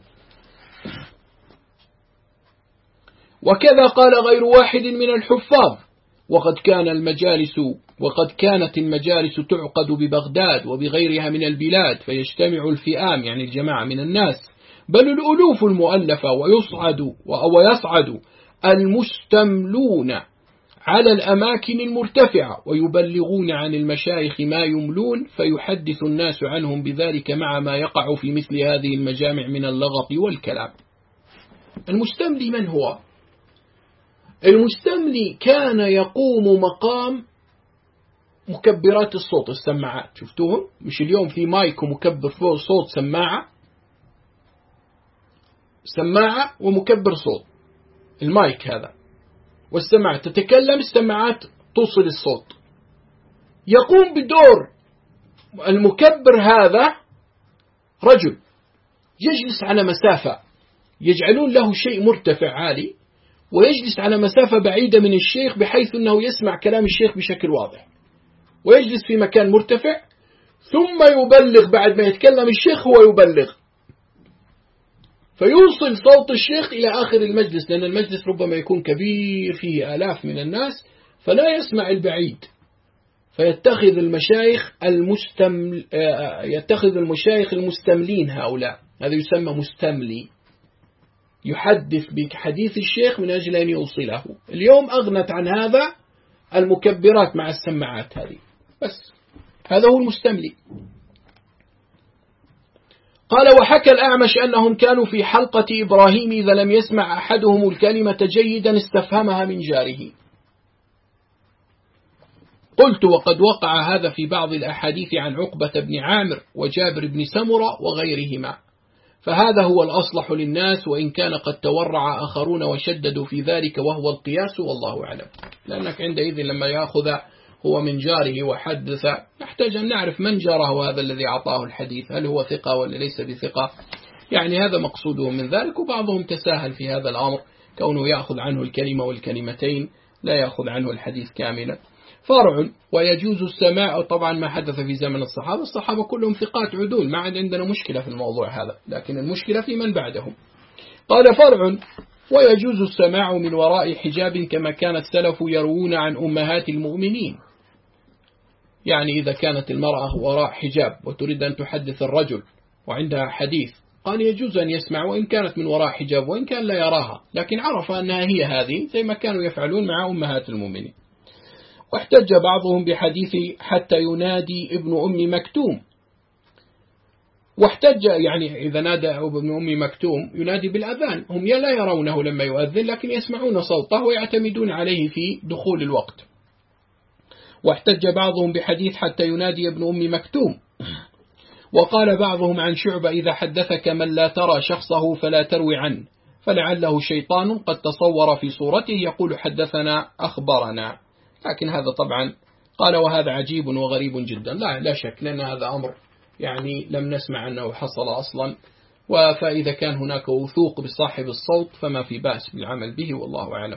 وكذا قال غير واحد من الحفاظ وقد كانت المجالس تعقد ببغداد وبغيرها من البلاد فيجتمع الفئام يعني الجماعة من الناس بل الألوف المؤلفة ويصعد المستملون على الأماكن المرتفعة ويبلغون عن المشايخ ما يملون فيحدث الناس عنهم بذلك مع ما يقع في مثل هذه المجامع من اللغط والكلام. المستملي من هو؟ المستملي كان يقوم مقام مكبرات الصوت، السماعات، شفتوهم؟ مش اليوم في مايك ومكبر فوق صوت، سماعة ومكبر صوت، المايك هذا والسماعات تتكلم، السماعات توصل الصوت. يقوم بدور المكبر هذا رجل يجلس على مسافة، يجعلون له شيء مرتفع عالي ويجلس على مسافة بعيدة من الشيخ بحيث أنه يسمع كلام الشيخ بشكل واضح، ويجلس في مكان مرتفع، ثم يبلغ بعد ما يتكلم الشيخ هو يبلغ، فيوصل صوت الشيخ إلى آخر المجلس، لأن المجلس ربما يكون كبير فيه آلاف من الناس فلا يسمع البعيد، فيتخذ المشايخ المستملين هؤلاء، هذا يسمى مستملي، يحدث بحديث الشيخ من أجل أن يوصله. اليوم أغنت عن هذا المكبرات مع السماعات هذه بس، هذا هو المستملي. قال وحكى الأعمش أنهم كانوا في حلقة إبراهيم إذا لم يسمع أحدهم الكلمة جيدا استفهمها من جاره. قلت وقد وقع هذا في بعض الأحاديث عن عقبة بن عامر وجابر بن سمرة وغيرهما، فهذا هو الأصلح للناس، وإن كان قد تورع آخرون وشددوا في ذلك وهو القياس، والله أعلم. لأنك عندئذ لما يأخذ هو من جاره وحدث نحتاج أن نعرف من جاره هذا الذي أعطاه الحديث، هل هو ثقة ولا ليس بثقة، يعني هذا مقصوده من ذلك. وبعضهم تساهل في هذا الأمر، كونه يأخذ عنه الكلمة والكلمتين لا يأخذ عنه الحديث كاملا. فرع ويجوز السماع، طبعا ما حدث في زمن الصحابة كلهم ثقات عدول، ما عندنا مشكلة في الموضوع هذا، لكن المشكلة في من بعدهم. قال فرع ويجوز السماع من وراء حجاب كما كان السلف يروون عن أمهات المؤمنين، يعني إذا كانت المرأة وراء حجاب وتريد أن تحدث الرجل وعندها حديث، قال يجوز أن يسمع وإن كانت من وراء حجاب وإن كان لا يراها، لكن عرف أنها هي هذه، زي ما كانوا يفعلون مع أمهات المؤمنين. واحتج بعضهم بحديث حتى ينادي ابن أم مكتوم، واحتج يعني إذا نادى ابن أم مكتوم ينادي بالأذان، هم لا يرونه لما يؤذن لكن يسمعون صوته ويعتمدون عليه في دخول الوقت. واحتج بعضهم بحديث حتى ينادي ابن أم مكتوم. وقال بعضهم عن شعبة إذا حدثك من لا ترى شخصه فلا تروي عنه، فلعله شيطان قد تصور في صورته يقول حدثنا أخبرنا، لكن هذا طبعا قال وهذا عجيب وغريب جدا، لا شك، لأن هذا أمر يعني لم نسمع أنه حصل أصلا، فإذا كان هناك وثوق بصاحب الصوت فما في بأس بالعمل به، والله أعلم.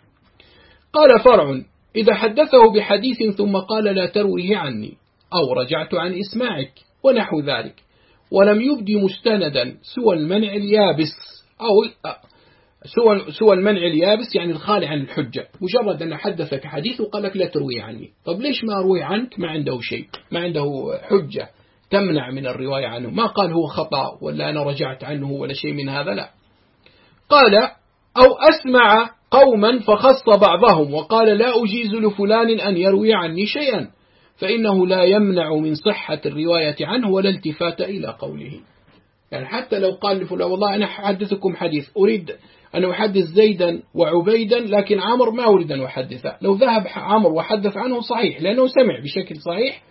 قال فرع إذا حدثه بحديث ثم قال لا ترويه عني أو رجعت عن إسماعك ونحو ذلك، ولم يبدي مستندا سوى المنع اليابس، أو سوى المنع اليابس يعني الخالي عن الحجة، مجرد أن حدثك حديث وقال لك لا تروي عني، طب ليش ما أروي عنك؟ ما عنده شيء، ما عنده حجة تمنع من الرواية عنه، ما قال هو خطأ ولا أنا رجعت عنه ولا شيء من هذا، لا. قال أو أسمع قوما فخص بعضهم وقال لا أجيز لفلان أن يروي عني شيئا، فإنه لا يمنع من صحة الرواية عنه ولا التفات إلى قوله. يعني حتى لو قال لفلان والله أنا أحدثكم حديث، أريد أن أحدث زيدا وعبيدا لكن عمر ما أريد أن أحدثه، لو ذهب عمر وحدث عنه صحيح لأنه سمع بشكل صحيح،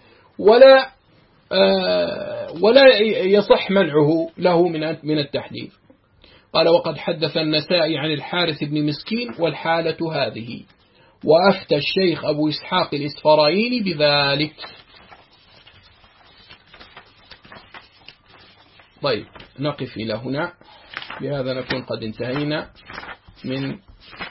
ولا يصح منعه له من التحديث. قال وقد حدث النسائي عن الحارث بن مسكين والحالة هذه، وأفتى الشيخ أبو إسحاق الإسفرايني بذلك. طيب نقف إلى هنا، بهذا نكون قد انتهينا من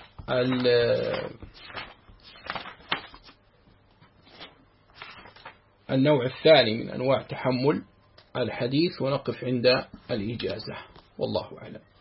النوع الثاني من أنواع تحمل الحديث، ونقف عند الإجازة، والله أعلم.